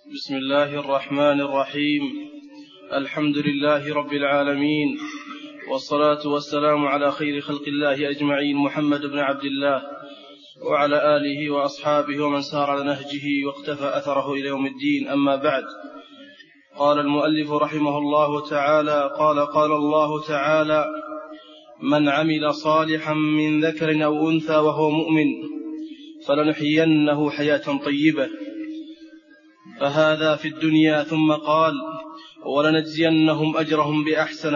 بسم الله الرحمن الرحيم. الحمد لله رب العالمين، والصلاة والسلام على خير خلق الله أجمعين، محمد بن عبد الله وعلى آله وأصحابه ومن سار على نهجه واقتفى أثره إلى يوم الدين. أما بعد، قال المؤلف رحمه الله تعالى: قال الله تعالى: من عمل صالحا من ذكر أو أنثى وهو مؤمن فلنحيينه حياة طيبة. فهذا في الدنيا. ثم قال: ولنجزينهم أجرهم بأحسن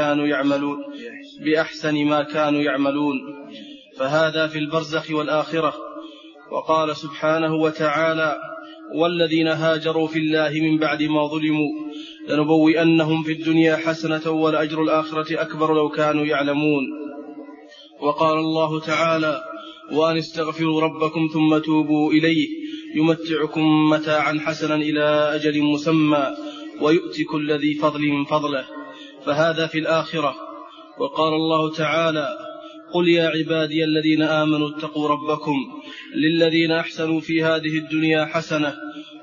ما كانوا يعملون. فهذا في البرزخ والآخرة. وقال سبحانه وتعالى: والذين هاجروا في الله من بعد ما ظلموا لنبوئنهم في الدنيا حسنة ولأجر الآخرة أكبر لو كانوا يعلمون. وقال الله تعالى: وأن استغفروا ربكم ثم توبوا إليه يمتعكم متاعا حسنا إلى أجل مسمى ويؤتي كل ذي فضل فضله. فهذا في الآخرة. وقال الله تعالى: قل يا عبادي الذين آمنوا اتقوا ربكم للذين أحسنوا في هذه الدنيا حسنة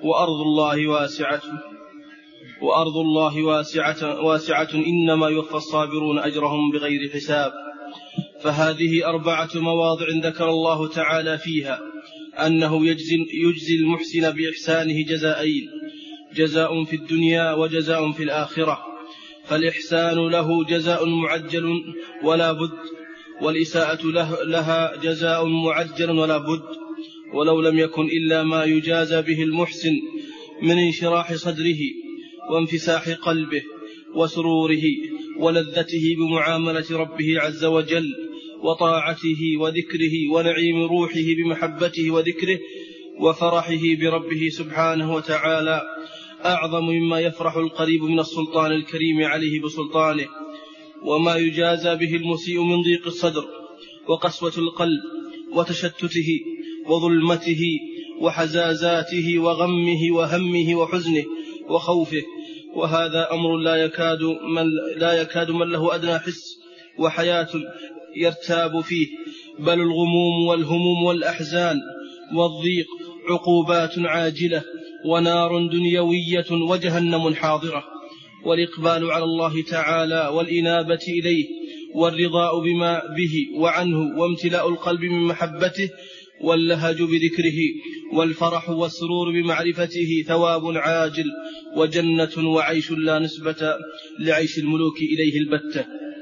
وأرض الله واسعة إنما يوفى الصابرون أجرهم بغير حساب. فهذه 4 مواضع ذكر الله تعالى فيها أنه يجزي المحسن بإحسانه جزائين: جزاء في الدنيا وجزاء في الآخرة. فالإحسان له جزاء معجل ولا بد، والإساءة لها جزاء معجل ولا بد، ولو لم يكن إلا ما يجازى به المحسن من انشراح صدره وانفساح قلبه وسروره ولذته بمعاملة ربه عز وجل وطاعته وذكره ونعيم روحه بمحبته وذكره وفرحه بربه سبحانه وتعالى، أعظم مما يفرح القريب من السلطان الكريم عليه بسلطانه. وما يجازى به المسيء من ضيق الصدر وقسوة القلب وتشتته وظلمته وحزازاته وغمه وهمه وحزنه وخوفه. وهذا أمر لا يكاد من له أدنى حس وحياة يرتاب فيه، بل الغموم والهموم والأحزان والضيق عقوبات عاجلة ونار دنيوية وجهنم حاضرة. والإقبال على الله تعالى والإنابة إليه والرضاء بما به وعنه وامتلاء القلب من محبته واللهج بذكره والفرح والسرور بمعرفته ثواب عاجل وجنة وعيش لا نسبة لعيش الملوك إليه البتة.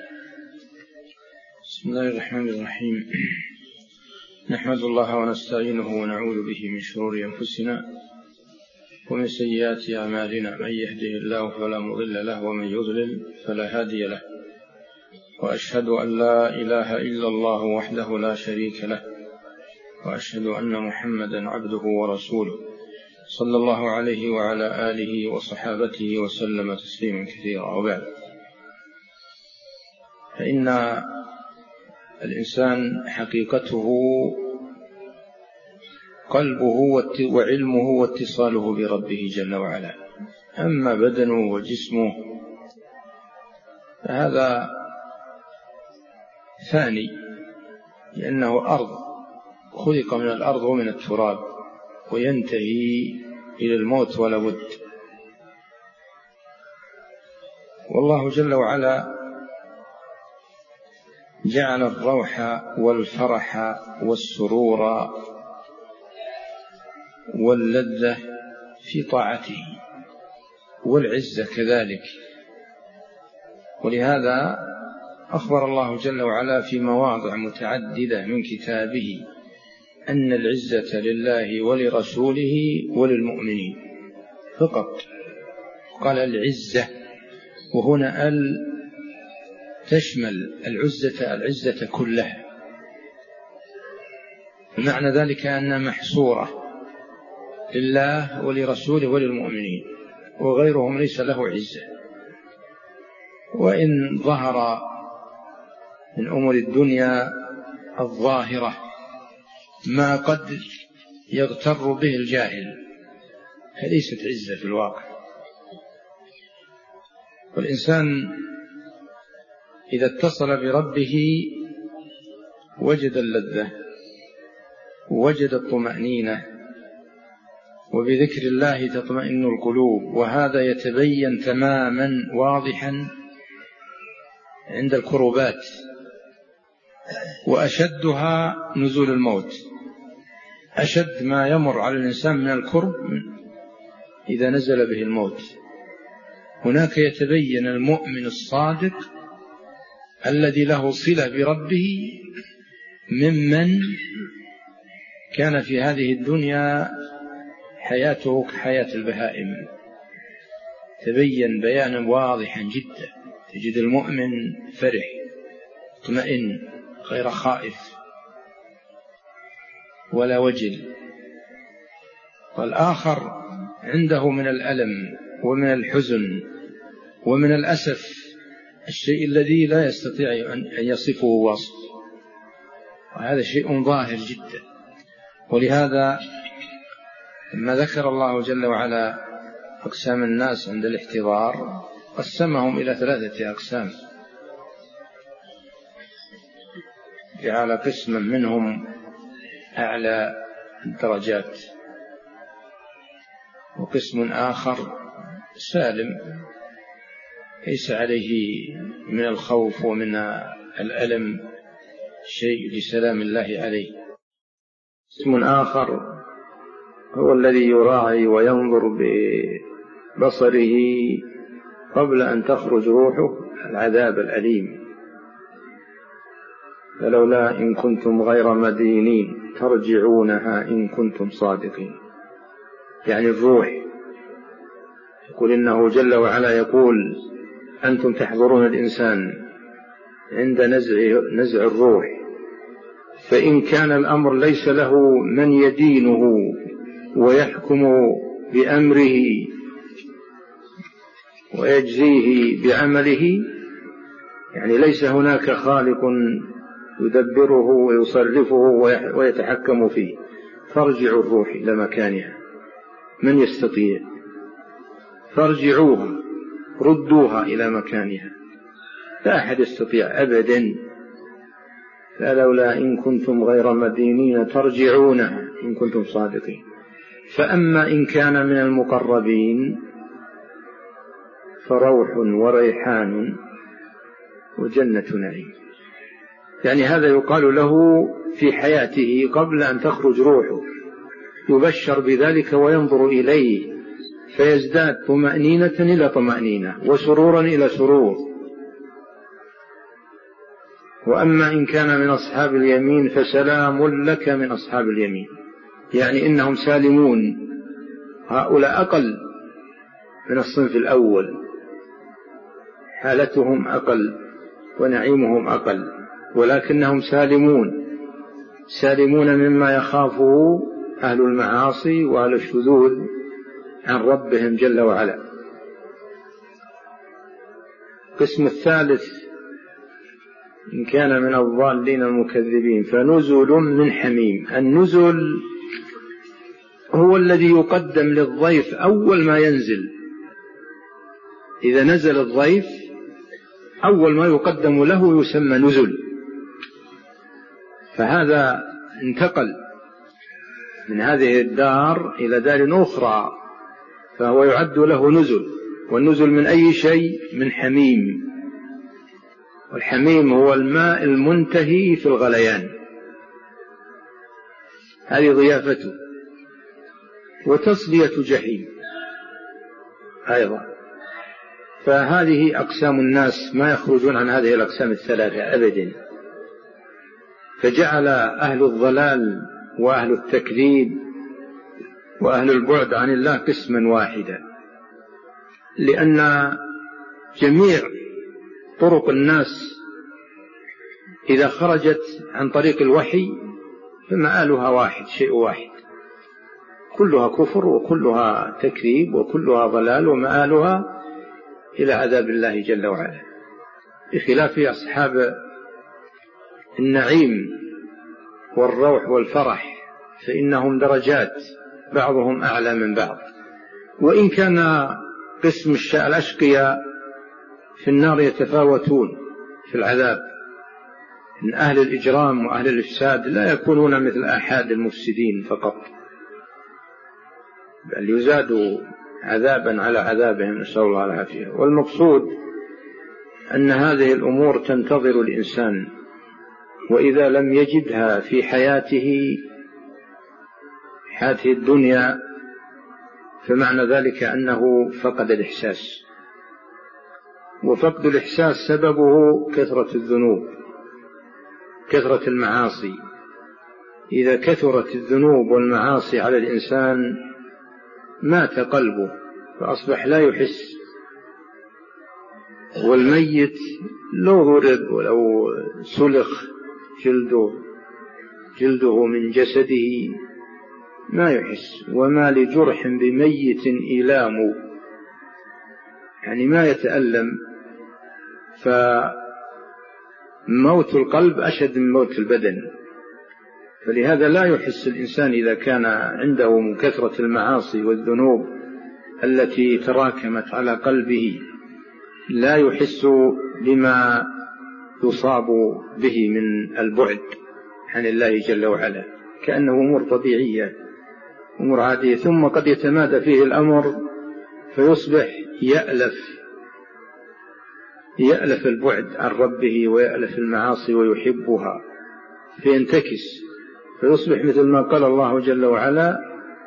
بسم الله الرحمن الرحيم. نحمد الله ونستعينه ونعوذ به من شرور أنفسنا ومن سيئات أعمالنا، من يهده الله فلا مضل له ومن يضلل فلا هادي له، وأشهد أن لا إله إلا الله وحده لا شريك له، وأشهد أن محمدا عبده ورسوله صلى الله عليه وعلى آله وصحابته وسلم تسليما كثيرا. وبعد، فإن الإنسان حقيقته قلبه وعلمه واتصاله بربه جل وعلا، أما بدنه وجسمه فهذا فاني، لأنه أرض، خلق من الأرض ومن التراب، وينتهي إلى الموت ولا بد. والله جل وعلا جعل الروح والفرح والسرور واللذة في طاعته، والعزة كذلك. ولهذا أخبر الله جل وعلا في مواضع متعددة من كتابه أن العزة لله ولرسوله وللمؤمنين فقط. قال العزة، وهنا تشمل العزة كلها، معنى ذلك أنها محصورة لله ولرسوله وللمؤمنين، وغيرهم ليس له عزة. وإن ظهر من أمور الدنيا الظاهرة ما قد يغتر به الجاهل، فليست عزة في الواقع. والإنسان إذا اتصل بربه وجد اللذة، وجد الطمأنينة، وبذكر الله تطمئن القلوب، وهذا يتبين تماما واضحا عند الكربات، وأشدها نزول الموت. أشد ما يمر على الإنسان من الكرب إذا نزل به الموت. هناك يتبين المؤمن الصادق الذي له صلة بربه ممن كان في هذه الدنيا حياته كحياة البهائم. تبين بيانا واضحا جدا، تجد المؤمن فرح مطمئن غير خائف ولا وجل، والآخر عنده من الألم ومن الحزن ومن الأسف الشيء الذي لا يستطيع أن يصفه وصف، وهذا شيء ظاهر جدا. ولهذا لما ذكر الله جل وعلا أقسام الناس عند الاحتضار قسمهم إلى 3 أقسام، جعل قسما منهم أعلى الدرجات، وقسم آخر سالم ليس عليه من الخوف ومن الألم شيء لسلام الله عليه. قسم آخر هو الذي يراعي وينظر ببصره قبل أن تخرج روحه العذاب الأليم. فلولا إن كنتم غير مدينين ترجعونها إن كنتم صادقين. يعني الروح، يقول إنه جل وعلا يقول أنتم تحضرون الإنسان عند نزع الروح، فإن كان الأمر ليس له من يدينه ويحكم بأمره ويجزيه بعمله، يعني ليس هناك خالق يدبره ويصرفه ويتحكم فيه، فارجعوا الروح إلى مكانها. من يستطيع؟ فارجعوها، ردوها إلى مكانها، لا أحد يستطيع أبدا. فلولا إن كنتم غير مدينين ترجعونها إن كنتم صادقين. فأما إن كان من المقربين فروح وريحان وجنة نعيم. يعني هذا يقال له في حياته قبل أن تخرج روحه، يبشر بذلك وينظر إليه فيزداد طمأنينة إلى طمأنينة وسرورا إلى سرور. وأما إن كان من أصحاب اليمين فسلام لك من أصحاب اليمين، يعني إنهم سالمون. هؤلاء أقل من الصنف الأول، حالتهم أقل ونعيمهم أقل، ولكنهم سالمون مما يخافه أهل المعاصي وأهل الشذوذ عن ربهم جل وعلا. القسم الثالث إن كان من الضالين المكذبين فنزل من حميم. النزل هو الذي يقدم للضيف أول ما ينزل. إذا نزل الضيف أول ما يقدم له يسمى نزل، فهذا انتقل من هذه الدار إلى دار أخرى فهو يعد له نزل. والنزل من أي شيء؟ من حميم. والحميم هو الماء المنتهي في الغليان، هذه ضيافته. وتصلية جحيم أيضا. فهذه أقسام الناس ما يخرجون عن هذه الأقسام الثلاثة أبدا. فجعل أهل الضلال وأهل التكذيب وأهل البعد عن الله قسما واحدا، لأن جميع طرق الناس إذا خرجت عن طريق الوحي فمآلها واحد، شيء واحد، كلها كفر وكلها تكذيب وكلها ضلال ومآلها إلى عذاب الله جل وعلا، بخلاف أصحاب النعيم والروح والفرح فإنهم درجات بعضهم أعلى من بعض. وإن كان قسم الأشقياء في النار يتفاوتون في العذاب، إن أهل الإجرام وأهل الإفساد لا يكونون مثل آحاد المفسدين فقط، بل يزادوا عذابا على عذابهم، نسأل الله العافية. والمقصود أن هذه الأمور تنتظر الإنسان، وإذا لم يجدها في حياته الدنيا فمعنى ذلك أنه فقد الإحساس، وفقد الإحساس سببه كثرة الذنوب، كثرة المعاصي. إذا كثرت الذنوب والمعاصي على الإنسان مات قلبه فأصبح لا يحس. والميت لو ضرب ولو سلخ جلده من جسده ما يحس. وما لجرح بميت إلام، يعني ما يتألم. فموت القلب أشد من موت البدن، فلهذا لا يحس الإنسان إذا كان عنده من كثرة المعاصي والذنوب التي تراكمت على قلبه، لا يحس بما يصاب به من البعد عن الله جل وعلا، كأنه أمور طبيعية، أمور عادية. ثم قد يتمادى فيه الأمر فيصبح يألف البعد عن ربه ويألف المعاصي ويحبها، فينتكس، فيصبح مثل ما قال الله جل وعلا: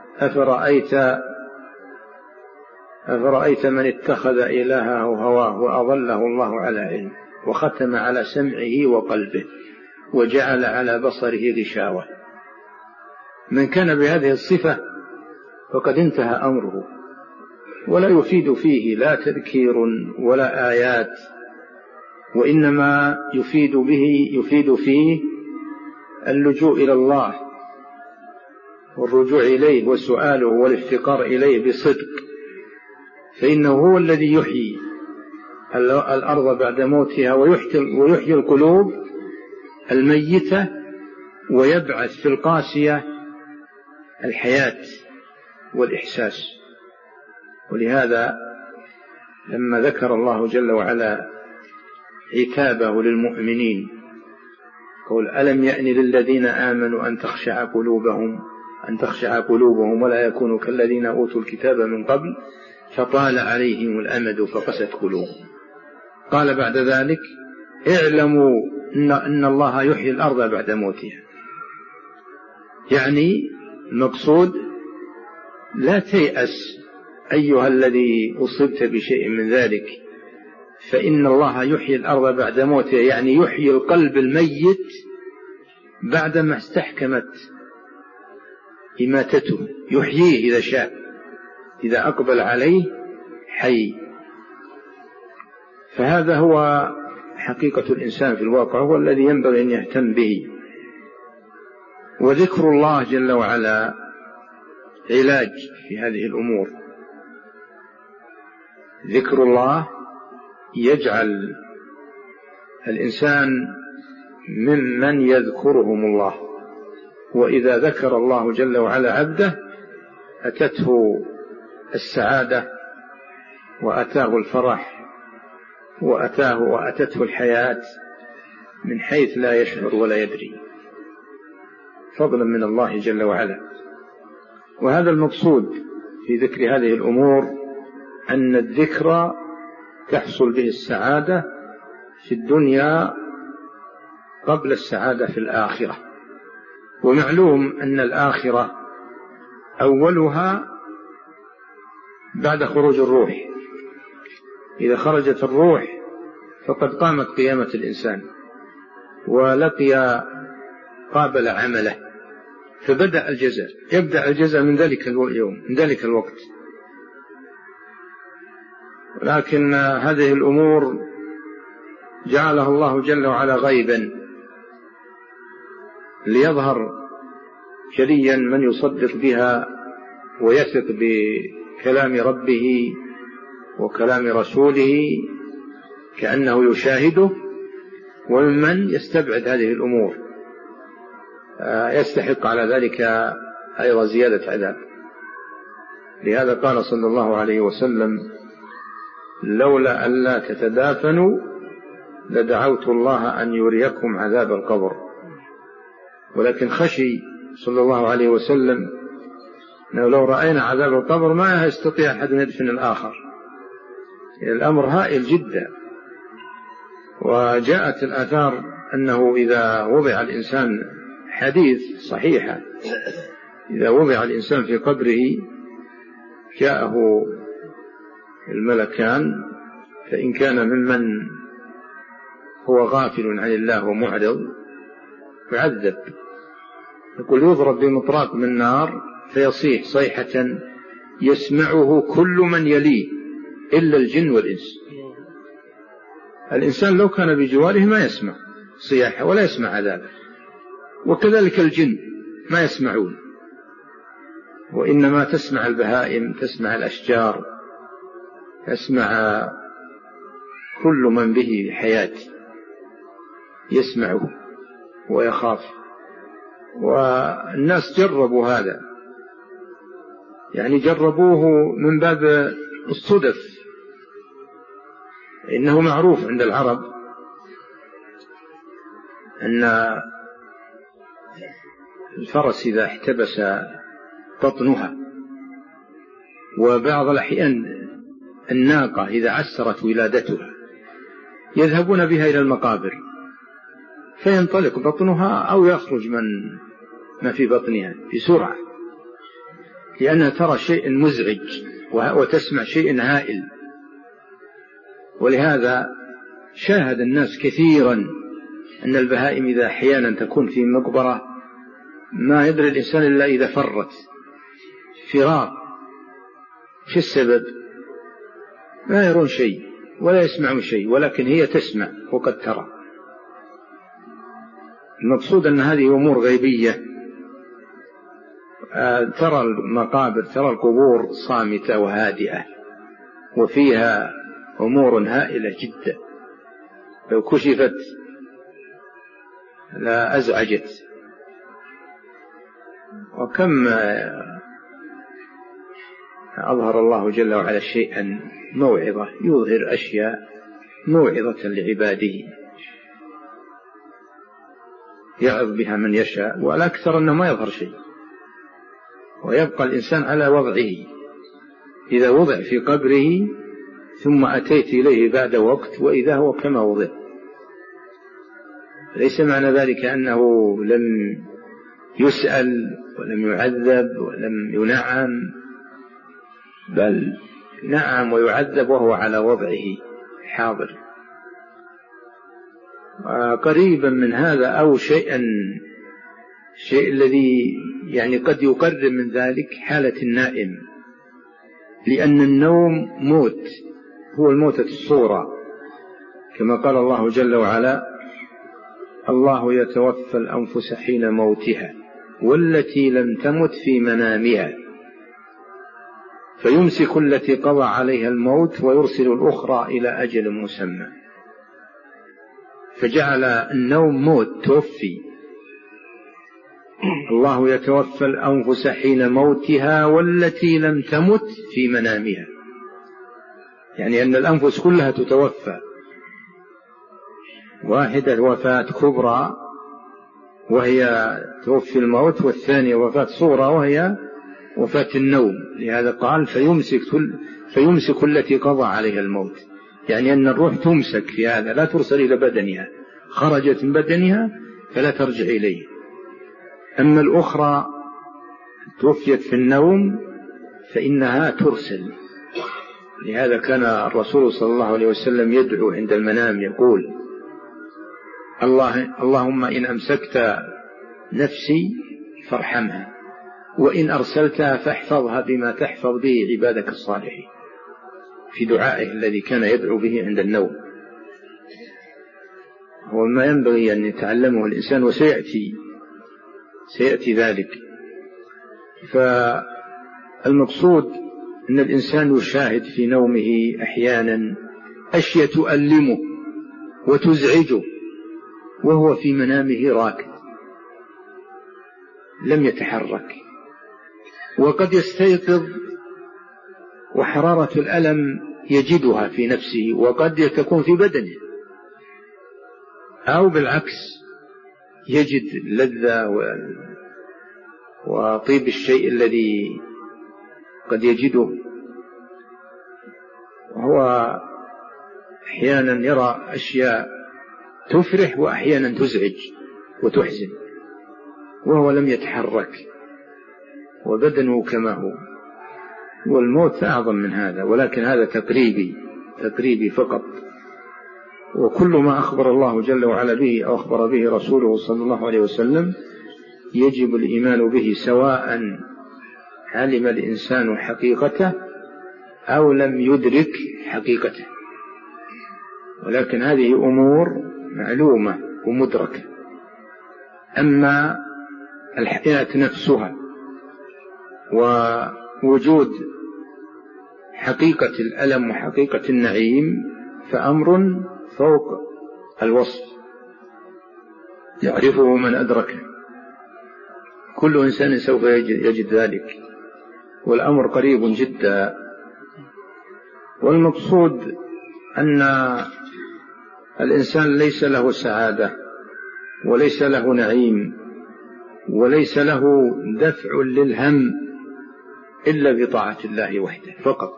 أفرأيت من اتخذ إلهه هواه وأضله الله على علم وختم على سمعه وقلبه وجعل على بصره غشاوة. من كان بهذه الصفة فقد انتهى أمره، ولا يفيد فيه لا تذكير ولا آيات، وإنما يفيد فيه اللجوء إلى الله والرجوع إليه وسؤاله والافتقار إليه بصدق، فإنه هو الذي يحيي الأرض بعد موتها ويحيي القلوب الميتة ويبعث في القاسية الحياة والإحساس. ولهذا لما ذكر الله جل وعلا عتابه للمؤمنين قول: ألم يأن للذين آمنوا أن تخشع قلوبهم ولا يكونوا كالذين أوتوا الكتاب من قبل فطال عليهم الأمد فقست قلوبهم. قال بعد ذلك: اعلموا أن الله يحيي الأرض بعد موتها. يعني المقصود لا تيأس أيها الذي أصبت بشيء من ذلك، فإن الله يحيي الأرض بعد موتها، يعني يحيي القلب الميت بعدما استحكمت إماتته، يحييه إذا شاء، إذا أقبل عليه حي. فهذا هو حقيقة الإنسان في الواقع، هو الذي ينبغي أن يهتم به. وذكر الله جل وعلا علاج في هذه الأمور. ذكر الله يجعل الإنسان ممن يذكرهم الله، وإذا ذكر الله جل وعلا عبده أتته السعادة وأتاه الفرح وأتته الحياة من حيث لا يشعر ولا يدري، فضلا من الله جل وعلا. وهذا المقصود في ذكر هذه الأمور، أن الذكر تحصل به السعادة في الدنيا قبل السعادة في الآخرة. ومعلوم أن الآخرة أولها بعد خروج الروح، إذا خرجت الروح فقد قامت قيامة الإنسان قابل عمله، فبدأ الجزاء، يبدأ الجزاء من ذلك اليوم، من ذلك الوقت. لكن هذه الأمور جعلها الله جل وعلا غيبا ليظهر جليا من يصدق بها ويثق بكلام ربه وكلام رسوله كأنه يشاهده، ومن يستبعد هذه الأمور يستحق على ذلك أيضا زيادة عذاب. لهذا قال صلى الله عليه وسلم: لولا ألا تتدافنوا لدعوت الله أن يريكم عذاب القبر. ولكن خشي صلى الله عليه وسلم لو رأينا عذاب القبر ما يستطيع أحد أن يدفن الآخر، الأمر هائل جدا. وجاءت الآثار أنه إذا وضع الإنسان، حديث صحيحة، إذا وضع الإنسان في قبره جاءه الملكان، فإن كان ممن هو غافل عن الله ومعرض يعذب، يقول يضرب بمطراق من نار فيصيح صيحة يسمعه كل من يليه إلا الجن والإنس. الإنسان لو كان بجواره ما يسمع صياحه ولا يسمع عذابه، وكذلك الجن ما يسمعون، وإنما تسمع البهائم، تسمع الأشجار، تسمع كل من به حياة يسمعه ويخاف. والناس جربوا هذا، يعني جربوه من باب الصدف. إنه معروف عند العرب أن الفرس إذا احتبس بطنها، وبعض الأحيان الناقة إذا عسرت ولادتها يذهبون بها إلى المقابر فينطلق بطنها أو يخرج ما في بطنها بسرعة، لأنها ترى شيء مزعج وتسمع شيء هائل. ولهذا شاهد الناس كثيرا أن البهائم إذا أحيانا تكون في مقبرة ما يدري الإنسان إلا إذا فرت فرار. شو السبب؟ ما يرون شيء ولا يسمعون شيء، ولكن هي تسمع وقد ترى. المقصود أن هذه أمور غيبية. ترى المقابر، ترى القبور صامتة وهادئة، وفيها أمور هائلة جدا لو كشفت لا أزعجت. وكم أظهر الله جل وعلا شيئا موعظة، يظهر أشياء موعظة لعباده يعظ بها من يشاء، والأكثر أنه ما يظهر شيء، ويبقى الإنسان على وضعه. إذا وضع في قبره ثم أتيت إليه بعد وقت وإذا هو كما وضع. ليس معنى ذلك أنه لم يسأل ولم يعذب ولم ينعم، بل نعم ويعذب وهو على وضعه حاضر. قريبا من هذا أو الشيء الذي يعني قد يقرب من ذلك حالة النائم، لأن النوم موت، هو الموتة الصورة، كما قال الله جل وعلا: الله يتوفى الأنفس حين موتها والتي لم تمت في منامها فيمسك التي قضى عليها الموت ويرسل الأخرى إلى أجل مسمى. فجعل النوم موت، توفي. الله يتوفى الأنفس حين موتها والتي لم تمت في منامها، يعني أن الأنفس كلها تتوفى، واحدة وفاة كبرى وهي توفي الموت، والثانية وفاة صغرى وهي وفاة النوم. لهذا قال فيمسك التي قضى عليها الموت، يعني أن الروح تمسك في هذا، لا ترسل إلى بدنها، خرجت من بدنها فلا ترجع إليه. أما الأخرى توفيت في النوم فإنها ترسل. لهذا كان الرسول صلى الله عليه وسلم يدعو عند المنام يقول: اللهم إن أمسكت نفسي فارحمها، وإن أرسلتها فاحفظها بما تحفظ به عبادك الصالحين، في دعائه الذي كان يدعو به عند النوم. هو ما ينبغي أن يتعلمه الإنسان، وسيأتي ذلك. فالمقصود أن الإنسان يشاهد في نومه أحيانا أشياء تؤلمه وتزعجه وهو في منامه راكد لم يتحرك، وقد يستيقظ وحرارة الألم يجدها في نفسه وقد تكون في بدنه، أو بالعكس يجد اللذة وطيب الشيء الذي قد يجده وهو أحيانا يرى أشياء تفرح وأحيانا تزعج وتحزن وهو لم يتحرك وبدنه كما هو، والموت أعظم من هذا، ولكن هذا تقريبي فقط. وكل ما أخبر الله جل وعلا به أو أخبر به رسوله صلى الله عليه وسلم يجب الإيمان به، سواء علم الإنسان حقيقته أو لم يدرك حقيقته، ولكن هذه أمور معلومة ومدركة. أما الحياة نفسها ووجود حقيقة الألم وحقيقة النعيم فأمر فوق الوصف يعرفه من أدركه، كل إنسان سوف يجد ذلك، والأمر قريب جدا. والمقصود أن الإنسان ليس له سعادة وليس له نعيم وليس له دفع للهم إلا بطاعة الله وحده فقط.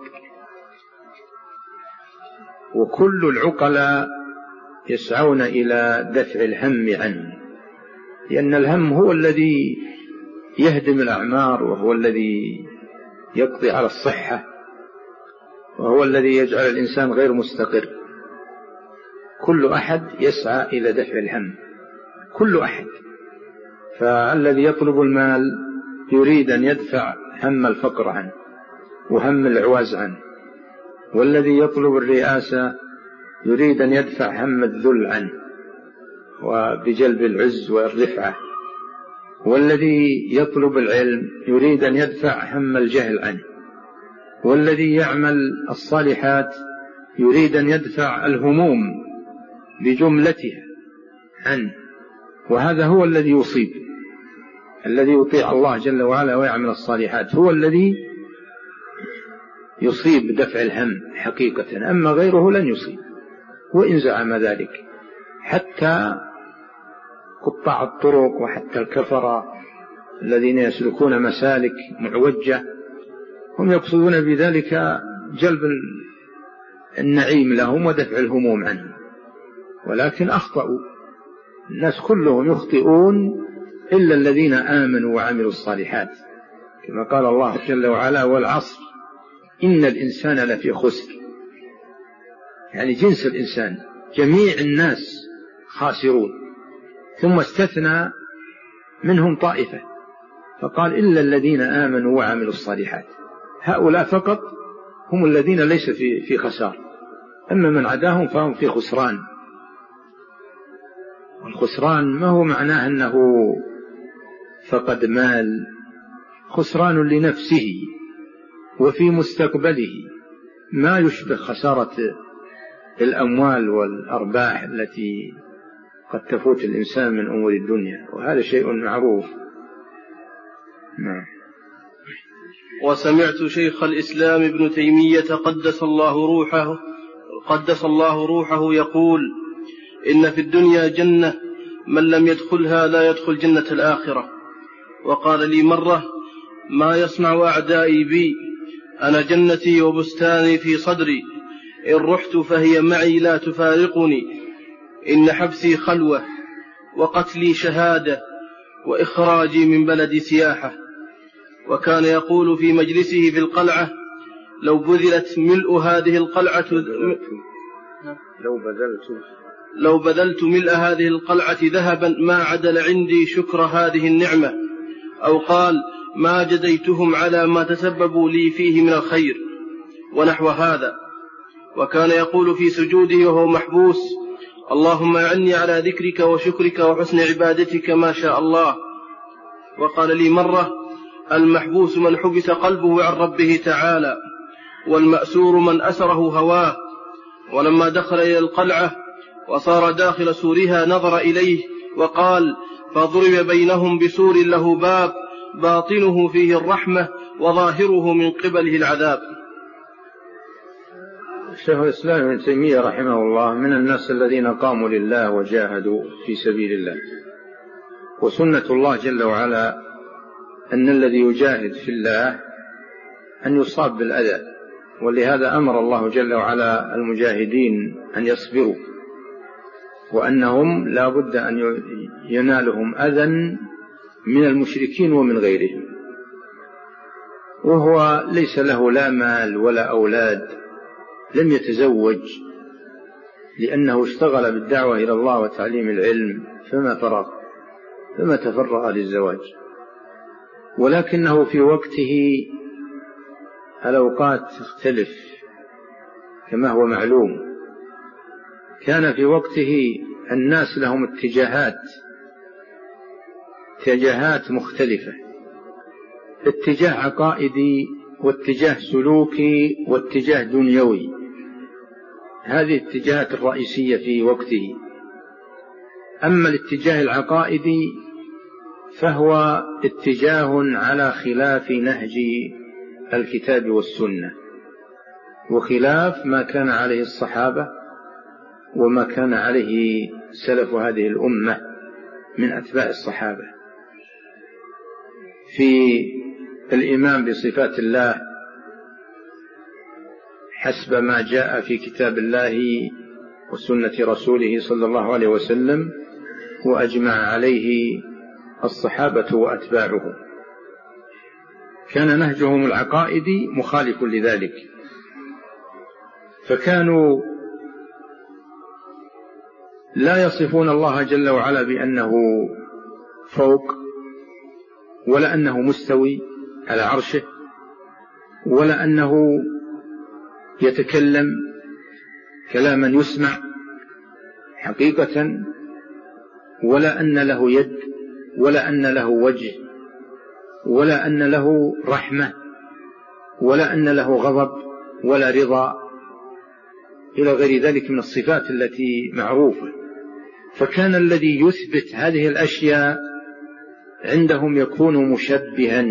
وكل العقلاء يسعون إلى دفع الهم عنه، لأن الهم هو الذي يهدم الأعمار، وهو الذي يقضي على الصحة، وهو الذي يجعل الإنسان غير مستقر. كل أحد يسعى إلى دفع الهم، كل أحد. فالذي يطلب المال يريد أن يدفع هم الفقر عنه وهم العواز عنه، والذي يطلب الرئاسة يريد أن يدفع هم الذل عنه وبجلب العز والرفعة، والذي يطلب العلم يريد أن يدفع هم الجهل عنه، والذي يعمل الصالحات يريد أن يدفع الهموم بجملتها عنه. وهذا هو الذي يصيب، الذي يطيع الله جل وعلا ويعمل الصالحات هو الذي يصيب دفع الهم حقيقة، أما غيره لن يصيب وإن زعم ذلك. حتى قطاع الطرق وحتى الكفرة الذين يسلكون مسالك معوجة هم يقصدون بذلك جلب النعيم لهم ودفع الهموم عنهم، ولكن أخطأوا. الناس كلهم يخطئون إلا الذين آمنوا وعملوا الصالحات، كما قال الله جل وعلا: والعصر إن الإنسان لفي خسر. يعني جنس الإنسان، جميع الناس خاسرون، ثم استثنى منهم طائفة فقال: إلا الذين آمنوا وعملوا الصالحات. هؤلاء فقط هم الذين ليس في خسار، أما من عداهم فهم في خسران. والخسران ما هو معناه أنه فقد مال، خسران لنفسه وفي مستقبله، ما يشبه خسارة الأموال والأرباح التي قد تفوت الإنسان من أمور الدنيا، وهذا شيء معروف. نعم. وسمعت شيخ الإسلام ابن تيمية قدس الله روحه يقول: إن في الدنيا جنة من لم يدخلها لا يدخل جنة الآخرة. وقال لي مرة: ما يصنع أعدائي بي؟ أنا جنتي وبستاني في صدري، إن رحت فهي معي لا تفارقني، إن حبسي خلوة وقتلي شهادة وإخراجي من بلدي سياحة. وكان يقول في مجلسه في القلعة: لو بذلت ملء هذه القلعة لو بذلت ملء هذه القلعة ذهبا ما عدل عندي شكر هذه النعمة، أو قال: ما جديتهم على ما تسببوا لي فيه من الخير، ونحو هذا. وكان يقول في سجوده وهو محبوس: اللهم أعني على ذكرك وشكرك وحسن عبادتك ما شاء الله. وقال لي مرة: المحبوس من حبس قلبه عن ربه تعالى، والمأسور من أسره هواه. ولما دخل إلى القلعة وصار داخل سورها نظر إليه وقال: فضرب بينهم بسور له باب باطنه فيه الرحمة وظاهره من قبله العذاب. شيخ الإسلام ابن تيمية رحمه الله من الناس الذين قاموا لله وجاهدوا في سبيل الله، وسنة الله جل وعلا أن الذي يجاهد في الله أن يصاب بالأذى، ولهذا أمر الله جل وعلا المجاهدين أن يصبروا، وأنهم لا بد أن ينالهم أذى من المشركين ومن غيرهم، وهو ليس له لا مال ولا أولاد، لم يتزوج لأنه اشتغل بالدعوة إلى الله وتعليم العلم فما تفرغ للزواج، ولكنه في وقته الأوقات تختلف كما هو معلوم. كان في وقته الناس لهم اتجاهات مختلفة، اتجاه عقائدي واتجاه سلوكي واتجاه دنيوي، هذه الاتجاهات الرئيسية في وقته. أما الاتجاه العقائدي فهو اتجاه على خلاف نهج الكتاب والسنة، وخلاف ما كان عليه الصحابة وما كان عليه سلف هذه الأمة من أتباع الصحابة في الإيمان بصفات الله حسب ما جاء في كتاب الله وسنة رسوله صلى الله عليه وسلم، وأجمع عليه الصحابة وأتباعه. كان نهجهم العقائدي مخالف لذلك، فكانوا لا يصفون الله جل وعلا بأنه فوق، ولا أنه مستوي على عرشه، ولا أنه يتكلم كلاما يسمع حقيقة، ولا أن له يد، ولا أن له وجه، ولا أن له رحمة، ولا أن له غضب ولا رضا، إلى غير ذلك من الصفات التي معروفة. فكان الذي يثبت هذه الأشياء عندهم يكون مشبها،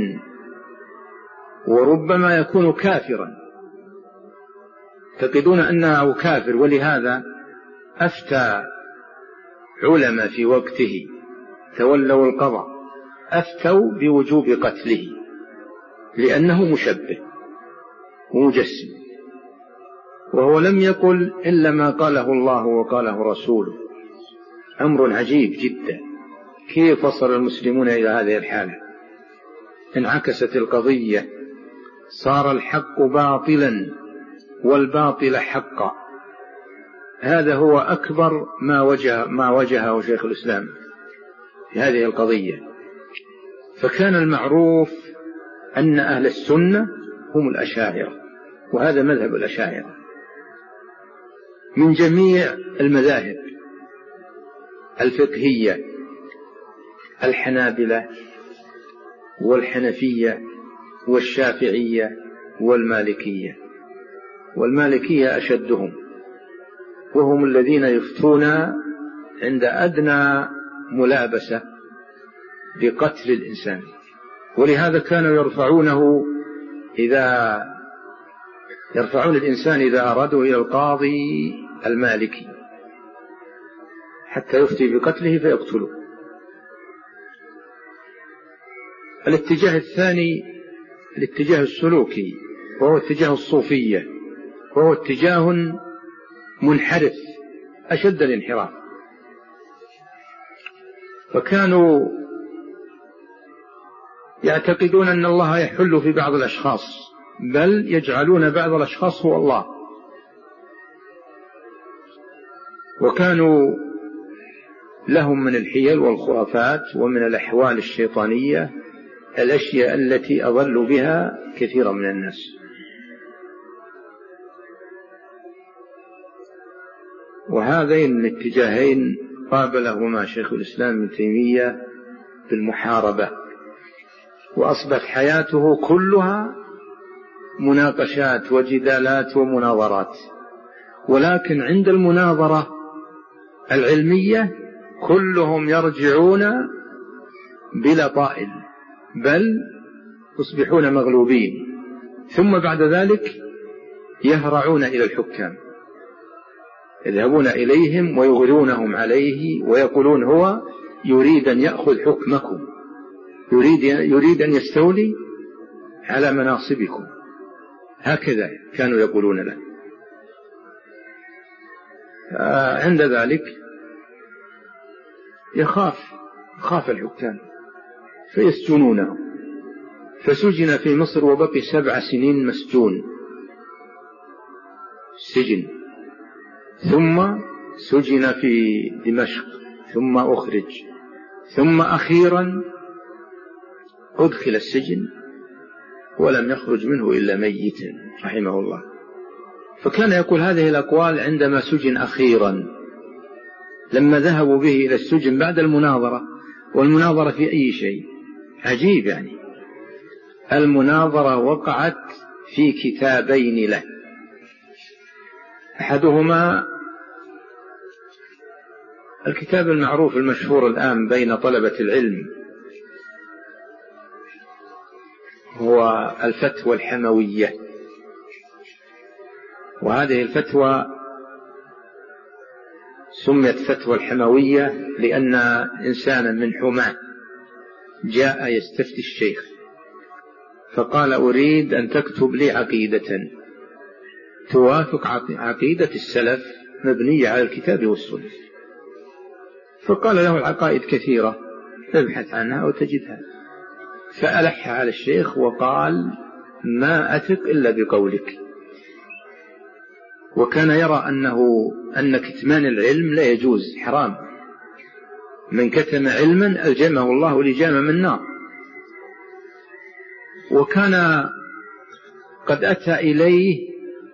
وربما يكون كافرا، يعتقدون أنه كافر. ولهذا أفتى علماء في وقته تولوا القضاء أفتوا بوجوب قتله، لأنه مشبه ومجسم، وهو لم يقل إلا ما قاله الله وقاله رسوله. أمر عجيب جدا، كيف وصل المسلمون إلى هذه الحالة؟ انعكست القضية، صار الحق باطلا والباطل حقا. هذا هو أكبر ما وجهه شيخ الإسلام في هذه القضية. فكان المعروف أن أهل السنة هم الأشاعرة، وهذا مذهب الأشاعرة من جميع المذاهب الفقهية، الحنابلة والحنفية والشافعية والمالكية. والمالكية أشدهم، وهم الذين يفتون عند أدنى ملابسة بقتل الإنسان. ولهذا كانوا يرفعون الإنسان إذا أرادوا إلى القاضي المالكي حتى يفتي بقتله فيقتله. الاتجاه الثاني الاتجاه السلوكي، وهو اتجاه الصوفية، وهو اتجاه منحرف أشد الانحراف. فكانوا يعتقدون أن الله يحل في بعض الأشخاص، بل يجعلون بعض الأشخاص هو الله. وكانوا لهم من الحيل والخرافات ومن الأحوال الشيطانية الأشياء التي أضلوا بها كثيرا من الناس. وهذين الاتجاهين قابلهما شيخ الإسلام ابن تيمية بالمحاربة، وأصبحت حياته كلها مناقشات وجدالات ومناظرات. ولكن عند المناظرة العلمية كلهم يرجعون بلا طائل، بل يصبحون مغلوبين، ثم بعد ذلك يهرعون إلى الحكام، يذهبون إليهم ويغرونهم عليه ويقولون هو يريد أن يأخذ حكمكم، يريد أن يستولي على مناصبكم. هكذا كانوا يقولون له. عند ذلك خاف الحكام فيسجنونه، فسجن في مصر وبقي 7 سنين مسجون السجن، ثم سجن في دمشق، ثم أخرج، ثم أخيرا أدخل السجن ولم يخرج منه إلا ميتا رحمه الله. فكان يقول هذه الأقوال عندما سجن أخيرا، لما ذهبوا به إلى السجن بعد المناظرة، والمناظرة في أي شيء عجيب، يعني المناظرة وقعت في كتابين له، أحدهما الكتاب المعروف المشهور الآن بين طلبة العلم هو الفتوى الحموية، وهذه الفتوى سميت فتوى الحموية لأن إنسانا من حماة جاء يستفتي الشيخ فقال أريد أن تكتب لي عقيدة توافق عقيدة السلف مبنية على الكتاب والسنة. فقال له العقائد كثيرة ابحث عنها وتجدها، فألح على الشيخ وقال ما أثق إلا بقولك. وكان يرى أن كتمان العلم لا يجوز، حرام، من كتم علما ألجمه الله لجام من نار. وكان قد أتى إليه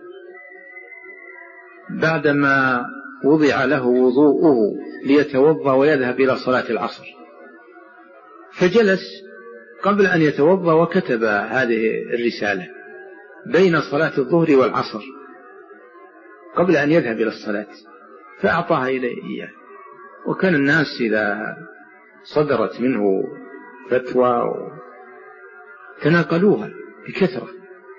بعدما وضع له وضوءه ليتوضأ ويذهب إلى صلاة العصر، فجلس قبل أن يتوضأ وكتب هذه الرسالة بين صلاة الظهر والعصر قبل أن يذهب إلى الصلاة، فأعطاها إليه إياه. وكان الناس إذا صدرت منه فتوى تناقلوها بكثرة.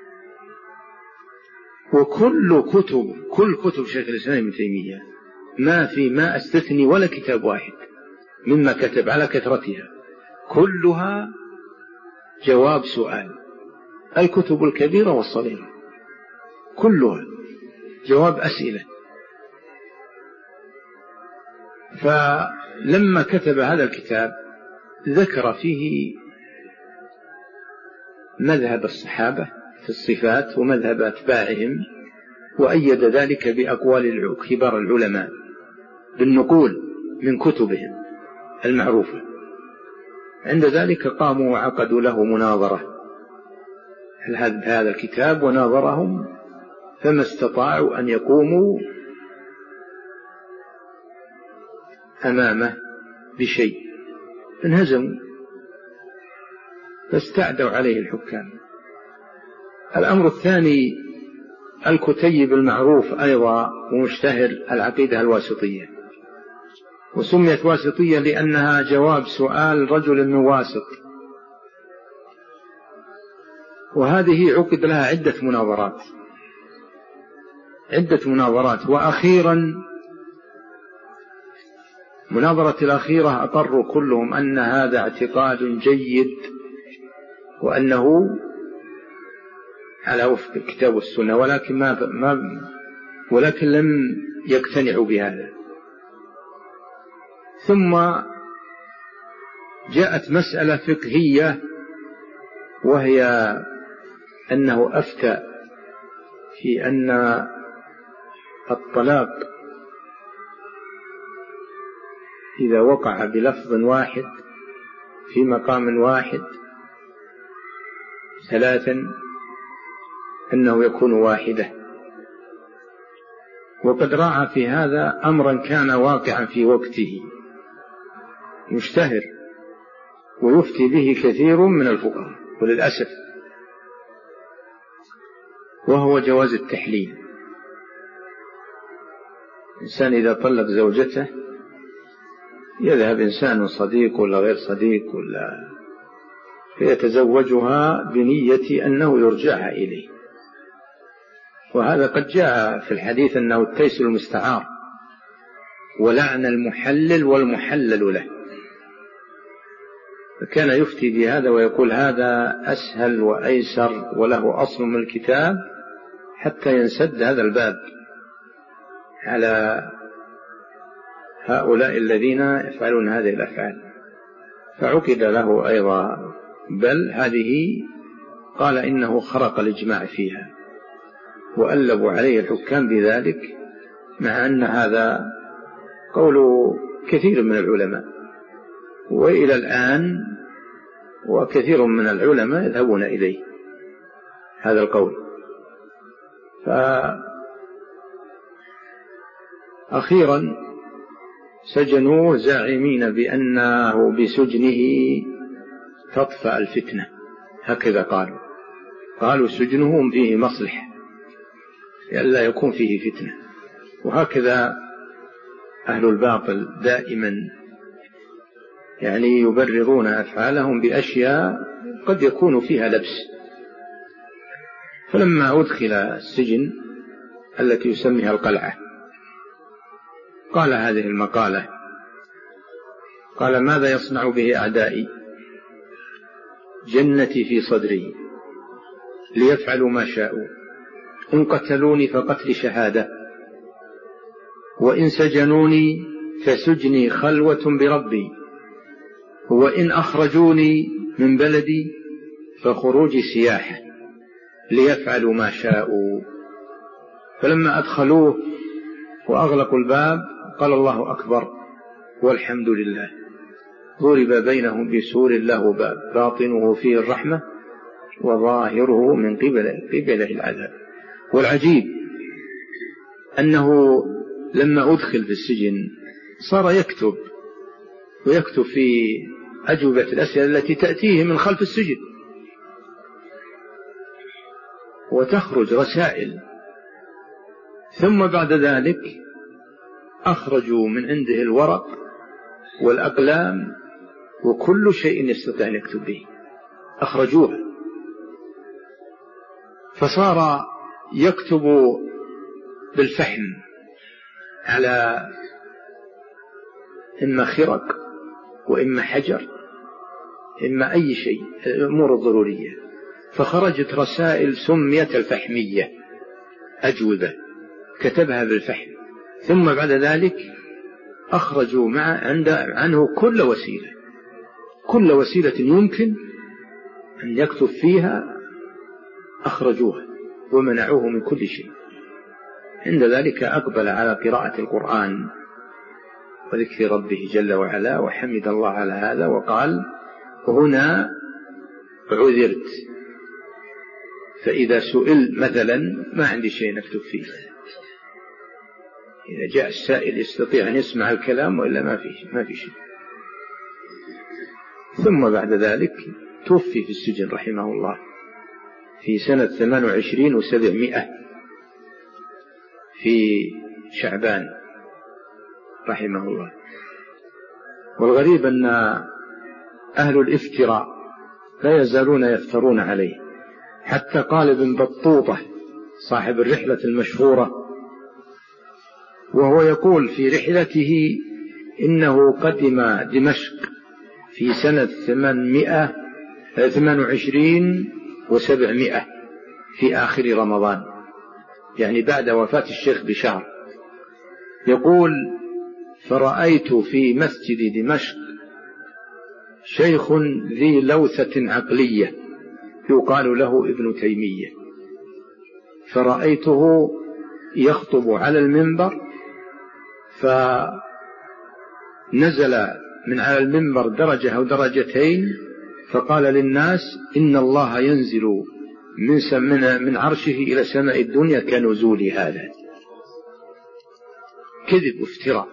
وكل كتب شيخ الإسلام ابن تيمية ما أستثني ولا كتاب واحد مما كتب على كثرتها، كلها جواب سؤال، الكتب الكبيرة والصغيرة كلها جواب أسئلة. فلما كتب هذا الكتاب ذكر فيه مذهب الصحابة في الصفات ومذهب أتباعهم، وأيد ذلك بأقوال كبار العلماء بالنقول من كتبهم المعروفة. عند ذلك قاموا وعقدوا له مناظرة هذا الكتاب وناظرهم، فما استطاعوا أن يقوموا أمامه بشيء، انهزموا فاستعدوا عليه الحكام. الأمر الثاني الكتيب المعروف أيضا ومشتهر العقيدة الواسطية، وسميت واسطية لأنها جواب سؤال رجل من واسط، وهذه عقد لها عدة مناظرات، وأخيرا مناظرة الأخيرة أقروا كلهم أن هذا اعتقاد جيد وأنه على وفق الكتاب والسنة، ولكن لم يقتنعوا بهذا. ثم جاءت مسألة فقهية، وهي أنه أفتى في أن الطلاق إذا وقع بلفظ واحد في مقام واحد 3 أنه يكون واحدة. وقد راعى في هذا أمرا كان واقعا في وقته مشتهر ويفتي به كثير من الفقهاء وللأسف، وهو جواز التحليل. إنسان إذا طلق زوجته يذهب إنسان صديق ولا غير صديق ولا فيتزوجها بنية أنه يرجعها إليه، وهذا قد جاء في الحديث أنه التيس المستعار ولعن المحلل والمحلل له، فكان يفتي بهذا ويقول هذا أسهل وأيسر وله أصل من الكتاب حتى ينسد هذا الباب على هؤلاء الذين يفعلون هذه الأفعال. فعقد له أيضا، بل هذه قال إنه خرق الإجماع فيها، وألبوا عليه الحكام بذلك، مع أن هذا قول كثير من العلماء، وإلى الآن وكثير من العلماء يذهبون إليه هذا القول. فأخيرا سجنوه زاعمين بأنه بسجنه تطفأ الفتنة، هكذا قالوا سجنهم فيه مصلحة لئلا يكون فيه فتنة. وهكذا أهل الباطل دائما يعني يبررون أفعالهم بأشياء قد يكون فيها لبس. فلما أدخل السجن التي يسميها القلعة قال هذه المقالة، قال: ماذا يصنع به أعدائي؟ جنتي في صدري ليفعلوا ما شاءوا، إن قتلوني فقتل شهادة، وإن سجنوني فسجني خلوة بربي، وإن أخرجوني من بلدي فخروجي سياحة ليفعلوا ما شاءوا. فلما أدخلوه وأغلقوا الباب قال: الله أكبر والحمد لله. ضرب بينهم بسور له باب باطنه فيه الرحمة وظاهره من قبله العذاب. والعجيب أنه لما أدخل في السجن صار يكتب في أجوبة الأسئلة التي تأتيه من خلف السجن، وتخرج رسائل. ثم بعد ذلك أخرجوا من عنده الورق والأقلام وكل شيء يستطيع أن يكتب به، أخرجوها. فصار يكتب بالفحم على إما خرق وإما حجر، إما أي شيء، الأمور الضرورية. فخرجت رسائل سميت الفحمية، أجوبة كتبها بالفحم. ثم بعد ذلك أخرجوا عنه كل وسيلة يمكن أن يكتب فيها أخرجوها ومنعوه من كل شيء. عند ذلك أقبل على قراءة القرآن وذكر ربه جل وعلا، وحمد الله على هذا، وقال: هنا عذرت، فإذا سئل مثلا ما عندي شيء نكتب فيه، إذا جاء السائل يستطيع أن يسمع الكلام، وإلا ما في شيء. ثم بعد ذلك توفي في السجن رحمه الله في سنة 28 و700 في شعبان رحمه الله. والغريب أن أهل الافتراء لا يزالون يفترون عليه، حتى قال ابن بطوطة صاحب الرحلة المشهورة وهو يقول في رحلته إنه قدم دمشق في سنة 28 و700 في آخر رمضان، يعني بعد وفاة الشيخ بشهر. يقول: فرأيت في مسجد دمشق شيخ ذي لوثة عقلية يقال له ابن تيمية، فرأيته يخطب على المنبر، فنزل من على المنبر درجة أو درجتين، فقال للناس: إن الله ينزل من عرشه إلى سماء الدنيا كنزول هذا. كذب وافتراء،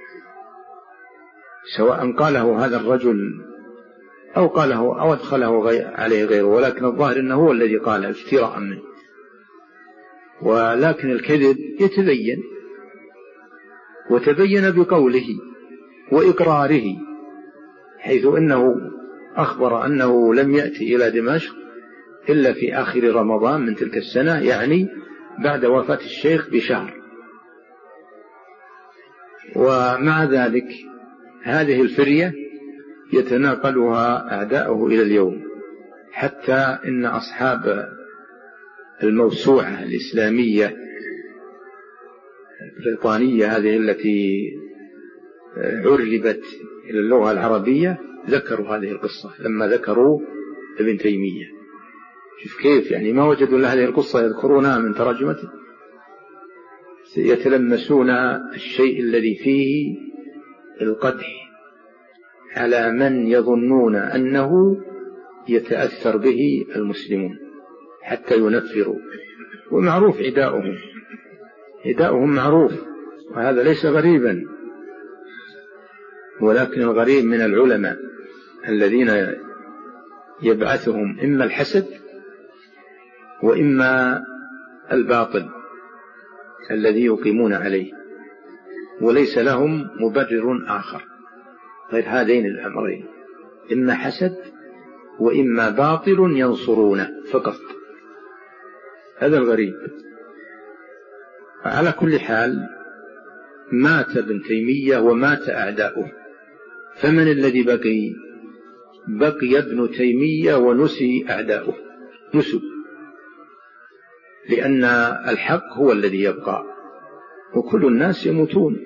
سواء قاله هذا الرجل أو قاله أو أدخله عليه غيره، ولكن الظاهر أنه هو الذي قال افتراء منه. ولكن الكذب يتبين، وتبين بقوله وإقراره، حيث أنه أخبر أنه لم يأتي إلى دمشق إلا في آخر رمضان من تلك السنة، يعني بعد وفاة الشيخ بشهر. ومع ذلك هذه الفرية يتناقلها أعداؤه إلى اليوم، حتى إن أصحاب الموسوعة الإسلامية البريطانية هذه التي عربت إلى اللغة العربية ذكروا هذه القصة لما ذكروا ابن تيمية. شوف كيف يعني ما وجدوا إلا هذه القصة يذكرونها من ترجمته، يتلمسون الشيء الذي فيه القدح على من يظنون أنه يتأثر به المسلمون حتى ينفروا. ومعروف عداؤهم معروف، وهذا ليس غريبا، ولكن الغريب من العلماء الذين يبعثهم إما الحسد وإما الباطل الذي يقيمون عليه، وليس لهم مبرر آخر غير هذين الأمرين، إما حسد وإما باطل ينصرونه فقط. هذا الغريب. على كل حال مات ابن تيمية ومات أعداؤه، فمن الذي بقي؟ بقي ابن تيمية ونسي أعداؤه، نسوا، لأن الحق هو الذي يبقى وكل الناس يموتون.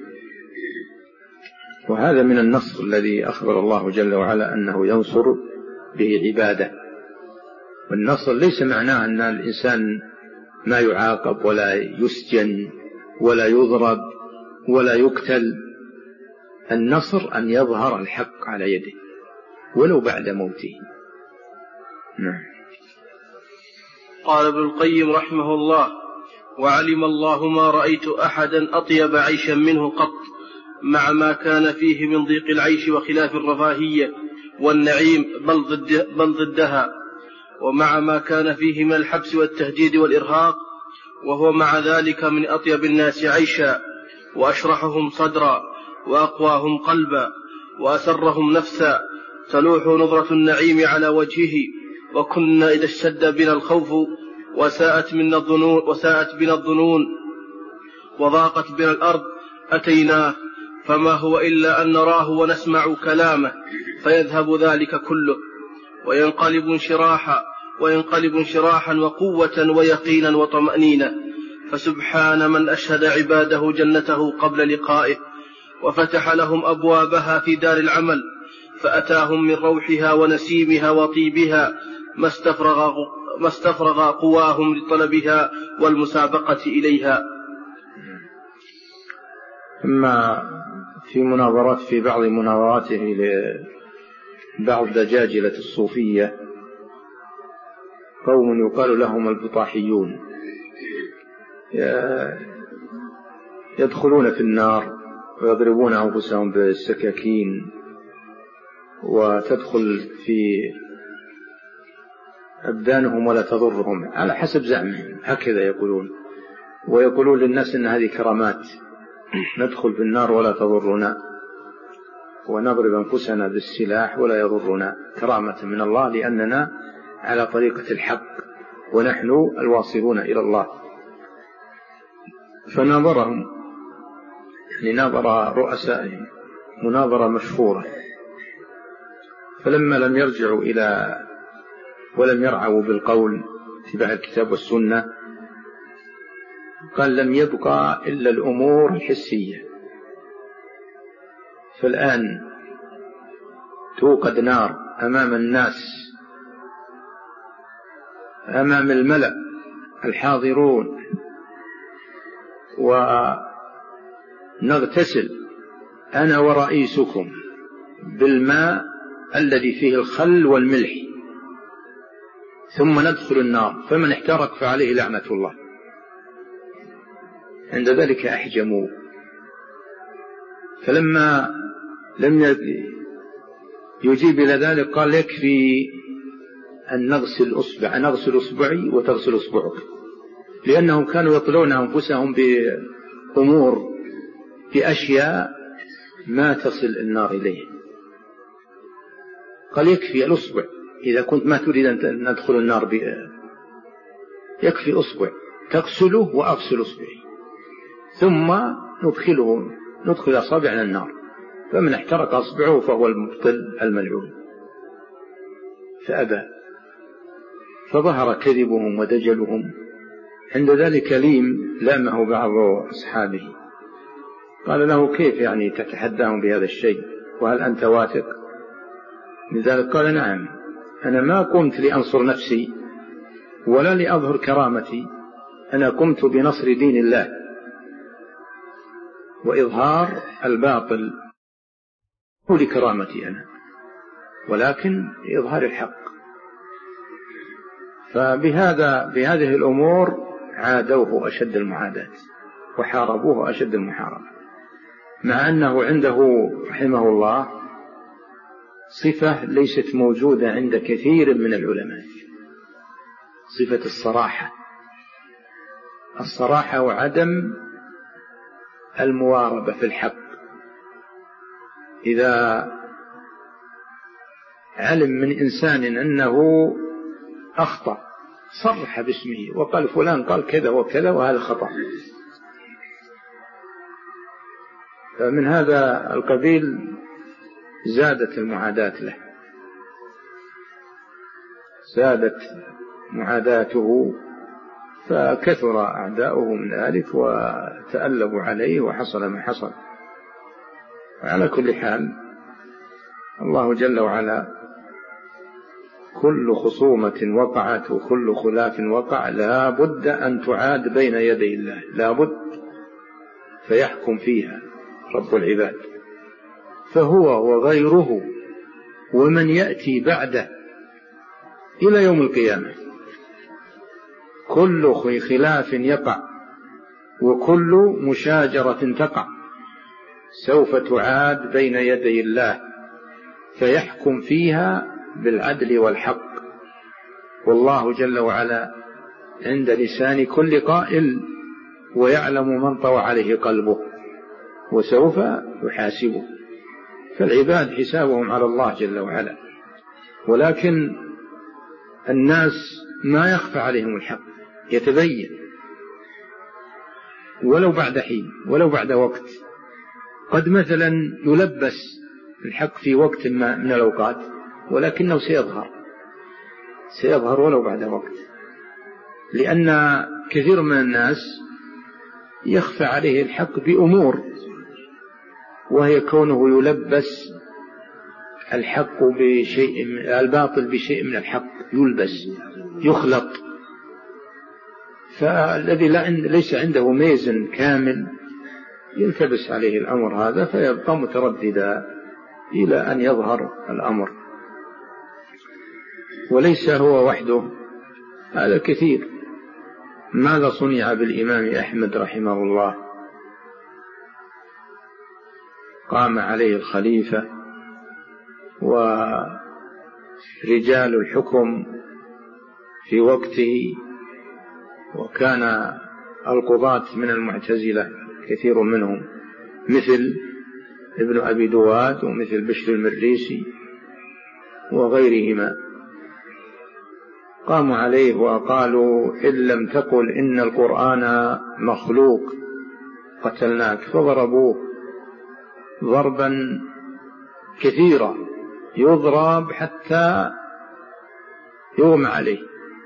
وهذا من النصر الذي أخبر الله جل وعلا أنه ينصر به عباده. والنصر ليس معناه أن الإنسان ما يعاقب ولا يسجن ولا يضرب ولا يقتل. النصر أن يظهر الحق على يده ولو بعد موته. نعم. قال ابن القيم رحمه الله: وعلم الله ما رأيت أحدا أطيب عيشا منه قط، مع ما كان فيه من ضيق العيش وخلاف الرفاهية والنعيم بل ضدها، ومع ما كان فيه من الحبس والتهديد والإرهاق، وهو مع ذلك من أطيب الناس عيشا، وأشرحهم صدرا، وأقواهم قلبا، وأسرهم نفسا، تلوح نظرة النعيم على وجهه. وكنا إذا اشتد بنا الخوف وساءت بنا الظنون وضاقت بنا الأرض أتيناه، فما هو إلا أن نراه ونسمع كلامه فيذهب ذلك كله، وينقلب انشراحا وقوة ويقينا وطمأنينة. فسبحان من أشهد عباده جنته قبل لقائه، وفتح لهم أبوابها في دار العمل، فأتاهم من روحها ونسيمها وطيبها ما استفرغ قواهم لطلبها والمسابقة إليها. أما في بعض مناظراته لبعض دجاجلة الصوفية، قوم يقال لهم البطاحيون، يدخلون في النار ويضربون أنفسهم بالسكاكين وتدخل في أبدانهم ولا تضرهم على حسب زعمهم، هكذا يقولون. ويقولون للناس إن هذه كرامات، ندخل في النار ولا تضرنا، ونضرب أنفسنا بالسلاح ولا يضرنا، كرامة من الله لأننا على طريقة الحق ونحن الواصلون إلى الله. فناظرهم، يعني ناظر رؤسائهم مناظرة مشهورة، فلما لم يرجعوا ولم يرعوا بالقول اتباع الكتاب والسنة، قال لم يبقى إلا الأمور الحسية. فالآن توقد نار أمام الناس، أمام الملأ الحاضرون، ونغتسل أنا ورئيسكم بالماء الذي فيه الخل والملح، ثم ندخل النار، فمن احترق فعليه لعنة الله. عند ذلك أحجموا. فلما لم يجيب إلى ذلك قال يكفي أن نغسل أصبعي وتغسل أصبعك، لأنهم كانوا يطلون أنفسهم بأمور بأشياء ما تصل النار إليه. قال يكفي الأصبع، إذا كنت ما تريد أن ندخل النار يكفي أصبع تغسله وأغسل أصبعي، ثم ندخل أصابعنا النار، فمن احترق أصبعه فهو المبطل الملعون. فأبى، فظهر كذبهم ودجلهم عند ذلك ليم لامه بعض أصحابه، قال له: كيف يعني تتحداهم بهذا الشيء وهل أنت واثق من ذلك؟ قال: نعم، أنا ما قمت لأنصر نفسي ولا لأظهر كرامتي، أنا قمت بنصر دين الله وإظهار الباطل هو لكرامتي أنا، ولكن لإظهار الحق. بهذه الأمور عادوه أشد المعاداة وحاربوه أشد المحاربة، مع أنه عنده رحمه الله صفة ليست موجودة عند كثير من العلماء، صفة الصراحة وعدم المواربة في الحق. إذا علم من إنسان أنه أخطأ صرح باسمه وقال: فلان قال كذا وكذا وهذا خطأ. فمن هذا القبيل زادت المعاداة له، زادت معاداته، فكثر أعداؤه من ذلك وتألبوا عليه وحصل ما حصل. على كل حال، الله جل وعلا كل خصومة وقعت وكل خلاف وقع لا بد أن تعاد بين يدي الله، لا بد، فيحكم فيها رب العباد، فهو وغيره ومن يأتي بعده إلى يوم القيامة كل خلاف يقع وكل مشاجرة تقع سوف تعاد بين يدي الله، فيحكم فيها بالعدل والحق. والله جل وعلا عند لسان كل قائل ويعلم من طوى عليه قلبه وسوف يحاسبه. فالعباد حسابهم على الله جل وعلا، ولكن الناس ما يخفى عليهم الحق، يتبين ولو بعد حين ولو بعد وقت. قد مثلا يلبس الحق في وقت ما من الأوقات، ولكنه سيظهر ولو بعد وقت، لأن كثير من الناس يخفى عليه الحق بأمور، وهي كونه يلبس الحق بشيء، الباطل بشيء من الحق، يلبس يخلط. فالذي ليس عنده ميزان كامل يلتبس عليه الأمر هذا، فيبقى مترددا إلى أن يظهر الأمر. وليس هو وحده، هذا كثير. ماذا صنع بالإمام أحمد رحمه الله؟ قام عليه الخليفة ورجال الحكم في وقته، وكان القضاة من المعتزلة كثير منهم، مثل ابن أبي دواد ومثل بشر المريسي وغيرهما، قاموا عليه وقالوا: إن لم تقل إن القرآن مخلوق قتلناك. فضربوه ضربا كثيرا، يضرب حتى يغمى عليه،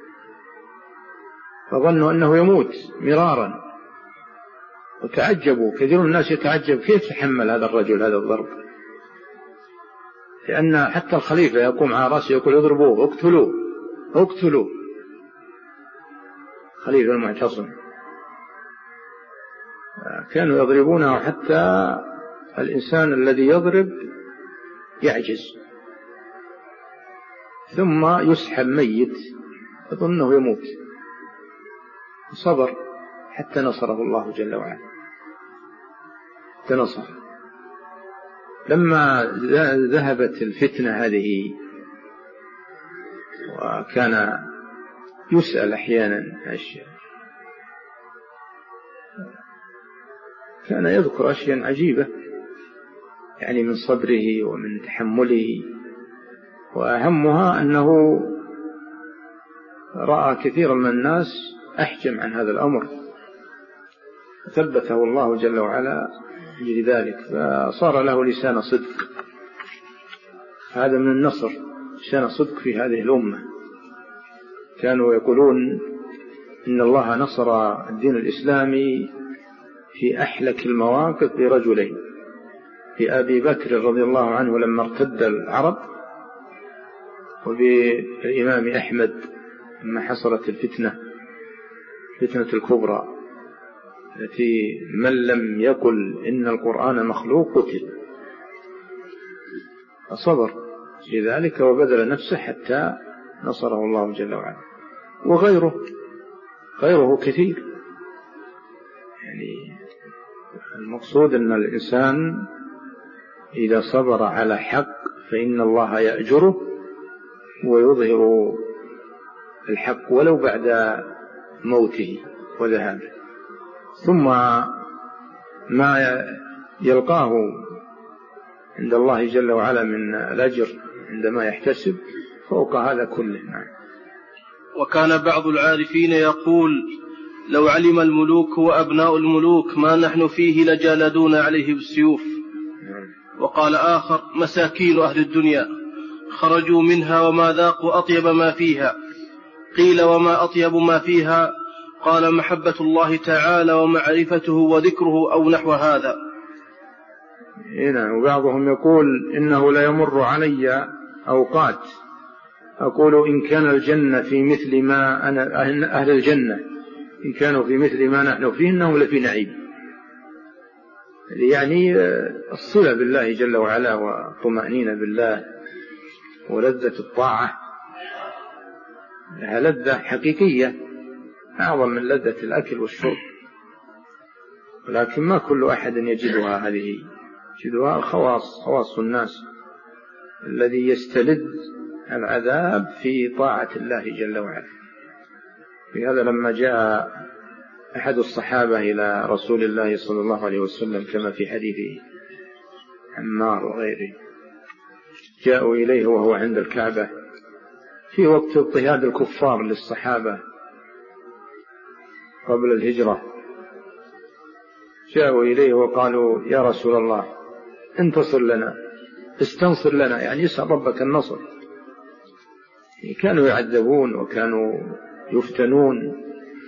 فظنوا أنه يموت مرارا، وتعجبوا. كثير من الناس يتعجب كيف تحمل هذا الرجل هذا الضرب، لأن حتى الخليفة يقوم على رأسه يقول: اضربوه، اقتلوا خليفة المعتصم. كانوا يضربونه حتى الإنسان الذي يضرب يعجز، ثم يسحب ميت يظنه يموت. صبر حتى نصره الله جل وعلا، تنصر. لما ذهبت الفتنة هذه، وكان يسأل أحيانا أشياء، كان يذكر أشياء عجيبة يعني من صبره ومن تحمله، وأهمها أنه رأى كثيرا من الناس أحجم عن هذا الأمر، ثبته الله جل وعلا لذلك، فصار له لسان صدق. هذا من النصر، لسان صدق في هذه الأمة. كانوا يقولون إن الله نصر الدين الإسلامي في أحلك المواقف برجلين، في أبي بكر رضي الله عنه لما ارتد العرب، وبالإمام أحمد لما حصلت الفتنة الكبرى التي من لم يقل إن القرآن مخلوق قتل، فصبر في ذلك وبذل نفسه حتى نصره الله جل وعلا. وغيره كثير. يعني المقصود أن الإنسان إذا صبر على حق فإن الله يأجره ويظهر الحق ولو بعد موته وذهابه. ثم ما يلقاه عند الله جل وعلا من الأجر عندما يحتسب فوق هذا كله. وكان بعض العارفين يقول: لو علم الملوك وأبناء الملوك ما نحن فيه لجالدون عليه بالسيوف. وقال آخر: مساكين أهل الدنيا خرجوا منها وما ذاقوا أطيب ما فيها. قيل: وما أطيب ما فيها؟ قال: محبة الله تعالى ومعرفته وذكره أو نحو هذا. هنا وبعضهم يقول: إنه لا يمر علي أوقات أقول إن كان الجنة في مثل ما أهل الجنة إن كانوا في مثل ما نحن فيه إنهم لفي نعيم. يعني الصلة بالله جل وعلا وطمأنينة بالله ولذة الطاعة لها لذة حقيقية أعظم من لذة الأكل والشرب، ولكن ما كل أحد يجدها. هذه يجدها خواص الناس الذي يستلذ العذاب في طاعة الله جل وعلا. لهذا لما جاء أحد الصحابة إلى رسول الله صلى الله عليه وسلم كما في حديث عمار وغيره، جاءوا إليه وهو عند الكعبة في وقت اضطهاد الكفار للصحابة قبل الهجرة، جاءوا إليه وقالوا: يا رسول الله انتصر لنا، استنصر لنا، يعني يسأل ربك النصر. كانوا يعذبون وكانوا يفتنون.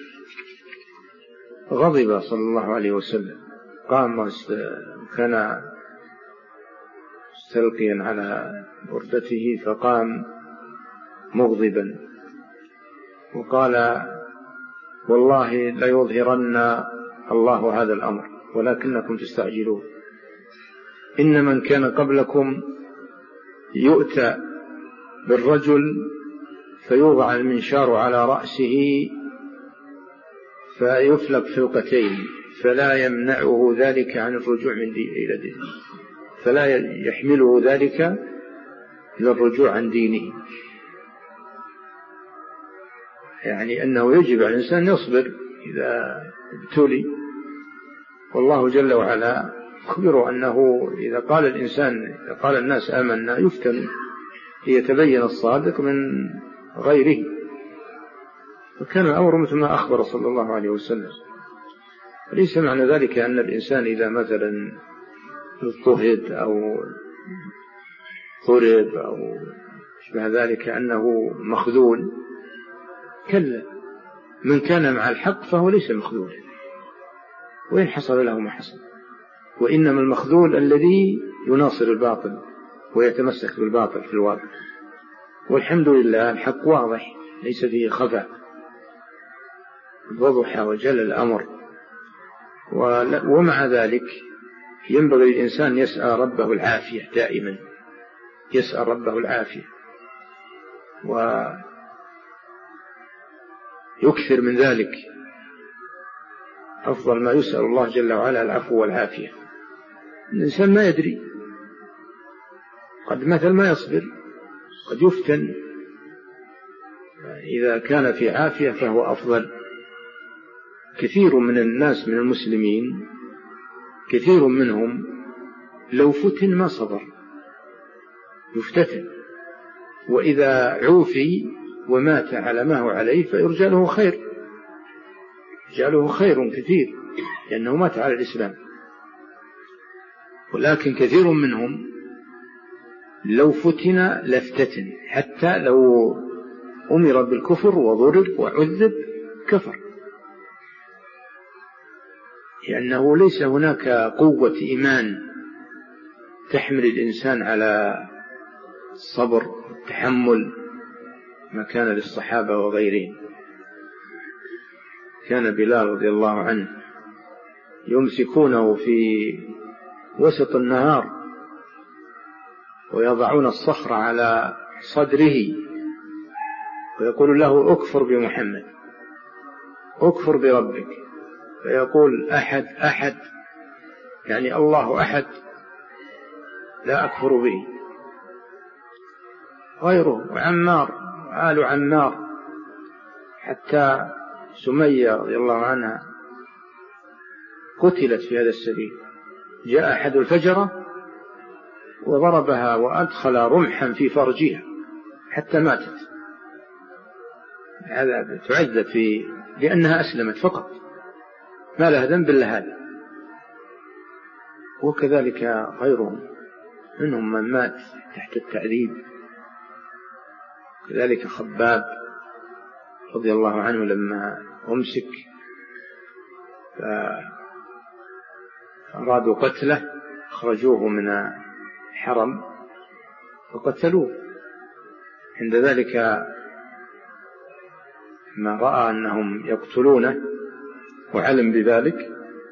غضب صلى الله عليه وسلم، قام كان مستلقيا على بردته فقام مغضبا وقال: والله لا يظهرن الله هذا الأمر ولكنكم تستعجلون. إن من كان قبلكم يؤتى بالرجل فيوضع المنشار على رأسه فيفلق فلقتين فلا يمنعه ذلك عن الرجوع من إلى دينه، فلا يحمله ذلك إلى الرجوع عن دينه. يعني أنه يجب على الإنسان يصبر إذا ابتلي، والله جل وعلا أخبره أنه إذا قال الناس آمنا يفتن ليتبين الصادق من غيره. وكان الأمر مثل ما أخبر صلى الله عليه وسلم. وليس معنى ذلك أن الإنسان إذا مثلا اضطهد أو ضرب أو شبه ذلك أنه مخذول. كلا، من كان مع الحق فهو ليس مخذول وإن حصل له ما حصل، وإنما المخذول الذي يناصر الباطل ويتمسك بالباطل في الواقع. والحمد لله الحق واضح ليس فيه خفاء، وضح وجل الأمر. ومع ذلك ينبغي الإنسان يسأل ربه العافية دائما، يسأل ربه العافية ويكثر من ذلك. أفضل ما يسأل الله جل وعلا العفو والعافية. الإنسان ما يدري، قد مثل ما يصبر، قد يفتن. إذا كان في عافية فهو أفضل. كثير من الناس من المسلمين كثير منهم لو فتن ما صبر، يفتتن، وإذا عوفي ومات على ما هو عليه فيرجى له خير، يرجى له خير كثير لأنه مات على الإسلام. ولكن كثير منهم لو فتن لافتتن، حتى لو أمر بالكفر وضرب وعذب كفر. لأنه ليس هناك قوة إيمان تحمل الإنسان على الصبر والتحمل ما كان للصحابة وغيرهم. كان بلال رضي الله عنه يمسكونه في وسط النهار ويضعون الصخر على صدره ويقول له اكفر بمحمد، اكفر بربك، فيقول أحد أحد، يعني الله أحد لا أكفر به. غيره وعمار وآل عمار، حتى سمية رضي الله عنها قتلت في هذا السبيل. جاء أحد الفجرة وضربها وأدخل رمحا في فرجها حتى ماتت. هذا تعذب لأنها أسلمت فقط، ما لها ذنب إلا هذا. وكذلك غيرهم منهم من مات تحت التعذيب. كذلك خباب رضي الله عنه لما أمسك فأرادوا قتله، أخرجوه من الحرم فقتلوه. عند ذلك ما رأى أنهم يقتلونه وعلم بذلك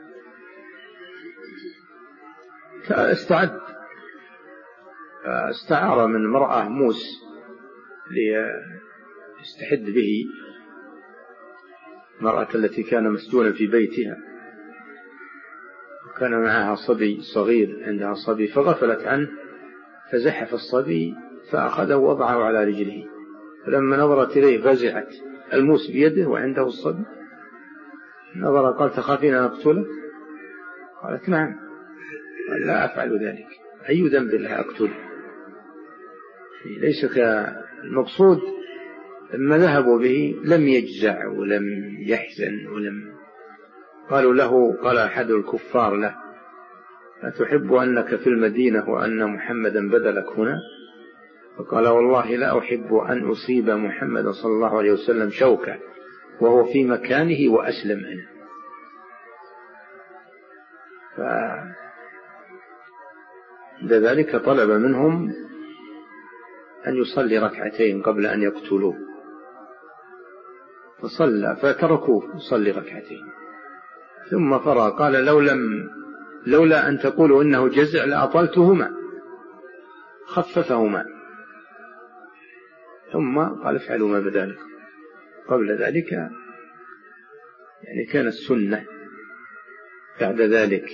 استعار من امرأة موس ليستحد به، المرأة التي كان مسجونا في بيتها وكان معها صبي صغير، عندها صبي فغفلت عنه فزحف الصبي فأخذه ووضعه على رجله، فلما نظرت إليه فزعت، الموس بيده وعنده الصبي. نظر قال تخافين أن أقتله؟ قالت نعم. قال لا أفعل ذلك، أي ذنب لا أقتله. ليس كالمقصود. لما ذهبوا به لم يجزع ولم يحزن قالوا له، قال أحد الكفار له أتحب أنك في المدينة وأن محمدا بدلك هنا؟ فقال والله لا أحب أن أصيب محمد صلى الله عليه وسلم شوكة وهو في مكانه وأسلم أنا. لذلك طلب منهم أن يصلي ركعتين قبل أن يقتلوه، فصلى فتركوه يصلي ركعتين ثم فرغ. قال لولا أن تقولوا إنه جزع لأطلتهما، خففهما. ثم قال افعلوا ما بدا لكم. قبل ذلك يعني كانت السنة بعد ذلك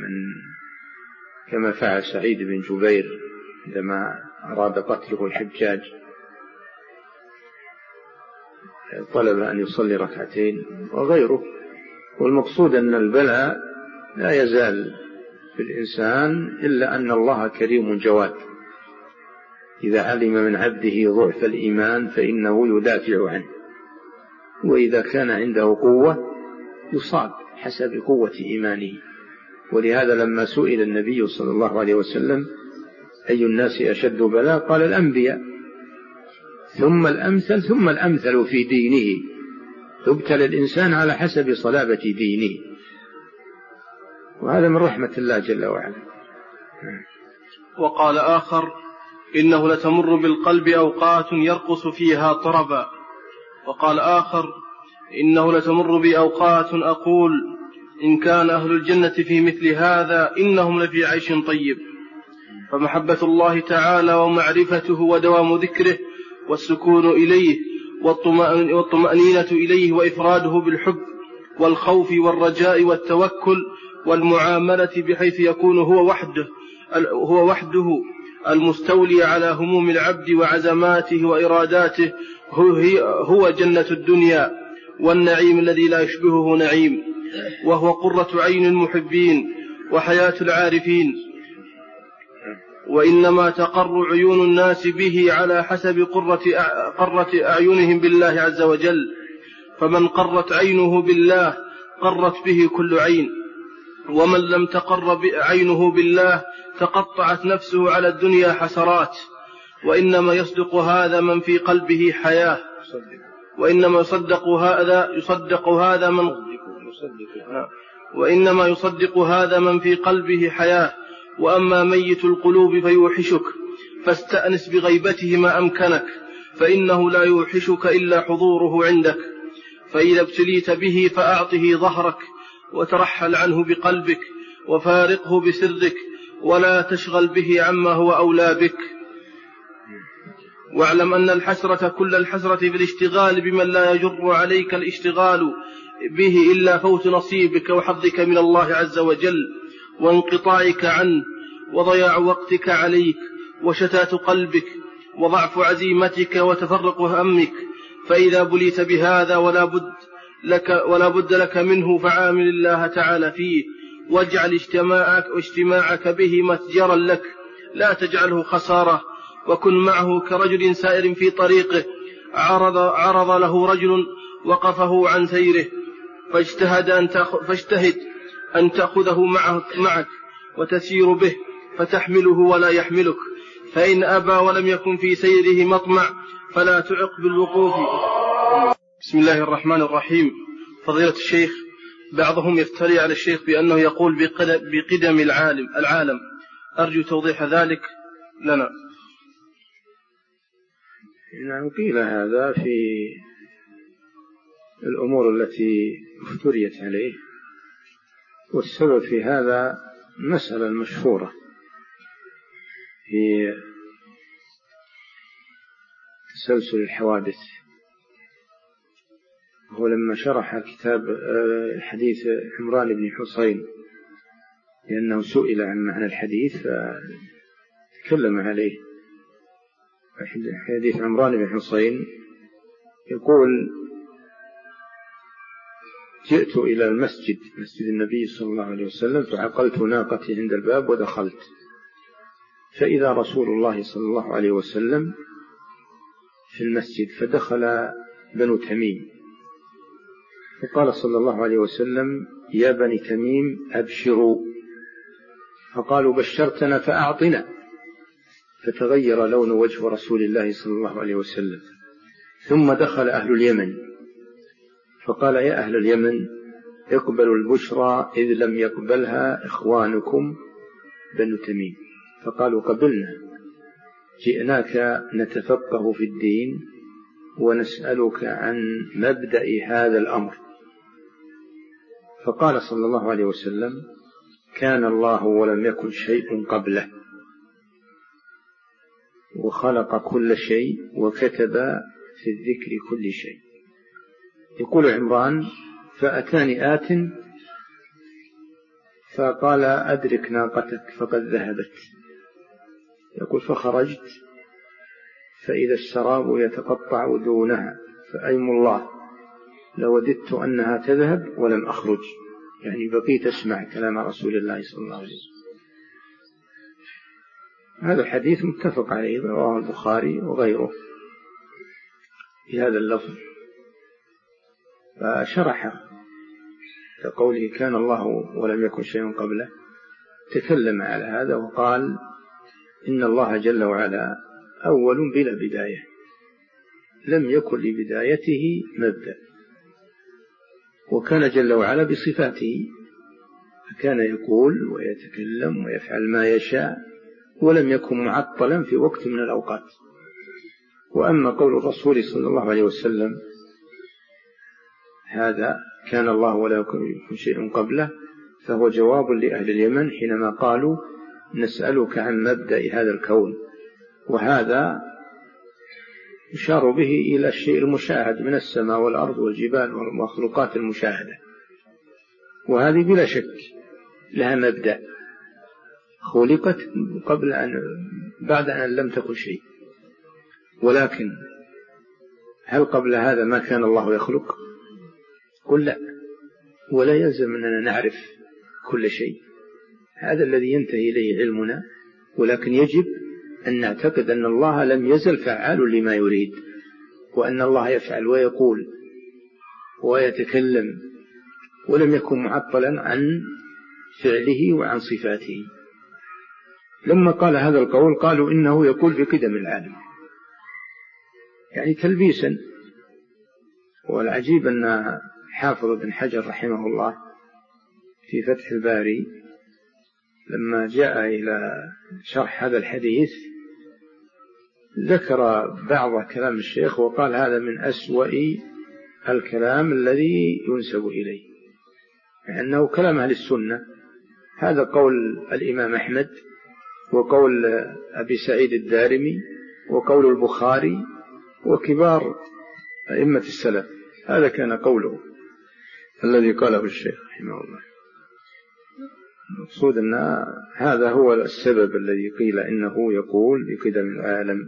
كما فعل سعيد بن جبير عندما أراد قتله الحجاج، طلب أن يصلي ركعتين وغيره. والمقصود أن البلاء لا يزال في الإنسان إلا أن الله كريم جواد، إذا علم من عبده ضعف الإيمان فإنه يدافع عنه، وإذا كان عنده قوة يصاب حسب قوة إيمانه. ولهذا لما سئل النبي صلى الله عليه وسلم أي الناس أشد بلاء قال الأنبياء، ثم الأمثل ثم الأمثل في دينه، يبتلى الإنسان على حسب صلابة دينه، وهذا من رحمة الله جل وعلا. وقال آخر إنه لتمر بالقلب أوقات يرقص فيها طربا. وقال آخر إنه لتمر بأوقات أقول إن كان أهل الجنة في مثل هذا إنهم لفي عيش طيب. فمحبة الله تعالى ومعرفته ودوام ذكره والسكون إليه والطمأنينة إليه وإفراده بالحب والخوف والرجاء والتوكل والمعاملة بحيث يكون هو وحده المستولي على هموم العبد وعزماته وإراداته هو جنة الدنيا والنعيم الذي لا يشبهه نعيم، وهو قرة عين المحبين وحياة العارفين. وإنما تقر عيون الناس به على حسب قرة أعينهم بالله عز وجل، فمن قرت عينه بالله قرت به كل عين، ومن لم تقر عينه بالله تقطعت نفسه على الدنيا حسرات. وإنما يصدق هذا من في قلبه حياة، وإنما يصدق هذا وإنما يصدق هذا من في قلبه حياة، وأما ميت القلوب فيوحشك، فاستأنس بغيبته ما أمكنك، فإنه لا يوحشك إلا حضوره عندك. فإذا ابتليت به فأعطه ظهرك، وترحل عنه بقلبك، وفارقه بسرك، ولا تشغل به عما هو أولى بك. واعلم أن الحسرة كل الحسرة في الاشتغال بمن لا يجر عليك الاشتغال به إلا فوت نصيبك وحظك من الله عز وجل، وانقطاعك عنه، وضياع وقتك عليك، وشتات قلبك، وضعف عزيمتك، وتفرق همك. فإذا بليت بهذا ولا بد لك منه، فعامل الله تعالى فيه، واجعل اجتماعك به متجرا لك، لا تجعله خسارة. وكن معه كرجل سائر في طريقه، عرض له رجل وقفه عن سيره، فاجتهد أن تأخذه معك وتسير به، فتحمله ولا يحملك. فإن أبى ولم يكن في سيره مطمع فلا تعق بالوقوف. بسم الله الرحمن الرحيم. فضيلة الشيخ، بعضهم يفتري على الشيخ بأنه يقول بقدم العالم، أرجو توضيح ذلك لنا. نعم، قيل هذا في الأمور التي افتريت عليه، والسبب في هذا مسألة المشهورة في تسلسل الحوادث. هو لما شرح كتاب حديث عمران بن حصين، لأنه سئل عن معنى الحديث فتكلم عليه. حديث عمران بن حصين يقول: جئت إلى المسجد، مسجد النبي صلى الله عليه وسلم، فعقلت ناقتي عند الباب ودخلت، فإذا رسول الله صلى الله عليه وسلم في المسجد، فدخل بنو تميم، فقال صلى الله عليه وسلم: يا بني تميم أبشروا. فقالوا: بشرتنا فأعطنا. فتغير لون وجه رسول الله صلى الله عليه وسلم. ثم دخل أهل اليمن، فقال: يا أهل اليمن اقبلوا البشرى إذ لم يقبلها إخوانكم بنو تميم. فقالوا: قبلنا، جئناك نتفقه في الدين ونسألك عن مبدأ هذا الأمر. فقال صلى الله عليه وسلم: كان الله ولم يكن شيء قبله، وخلق كل شيء، وكتب في الذكر كل شيء. يقول عمران: فأتاني آت فقال: أدرك ناقتك فقد ذهبت. يقول: فخرجت فإذا السراب يتقطع دونها، فأيم الله لوددت أنها تذهب ولم أخرج، يعني بقيت أسمع كلام رسول الله صلى الله عليه وسلم. هذا الحديث متفق عليه، رواه البخاري وغيره في هذا اللفظ. فشرحه كقوله: كان الله ولم يكن شيء قبله، تكلم على هذا وقال: إن الله جل وعلا أول بلا بداية، لم يكن لبدايته مبدأ، وكان جل وعلا بصفاته، فكان يقول ويتكلم ويفعل ما يشاء، ولم يكن معطلا في وقت من الأوقات. وأما قول الرسول صلى الله عليه وسلم هذا كان الله ولا يكن شيء قبله، فهو جواب لأهل اليمن حينما قالوا: نسألك عن مبدأ هذا الكون. وهذا يشار به إلى الشيء المشاهد من السماء والأرض والجبال والمخلوقات المشاهدة، وهذه بلا شك لها مبدأ، خلقت بعد أن لم تكن شيء. ولكن هل قبل هذا ما كان الله يخلق؟ قل لا، ولا يلزم أننا نعرف كل شيء، هذا الذي ينتهي إليه علمنا. ولكن يجب أن نعتقد أن الله لم يزل فعال لما يريد، وأن الله يفعل ويقول ويتكلم، ولم يكن معطلا عن فعله وعن صفاته. لما قال هذا القول قالوا إنه يقول بقدم العالم، يعني تلبيسا. والعجيب أن حافظ بن حجر رحمه الله في فتح الباري لما جاء إلى شرح هذا الحديث ذكر بعض كلام الشيخ وقال هذا من أسوأ الكلام الذي ينسب إليه، لأنه كلام أهل السنة. هذا قول الإمام أحمد وقول أبي سعيد الدارمي وقول البخاري وكبار أئمة السلف، هذا كان قوله الذي قاله الشيخ رحمه الله. المقصود أن هذا هو السبب الذي قيل إنه يقول بقدم العالم.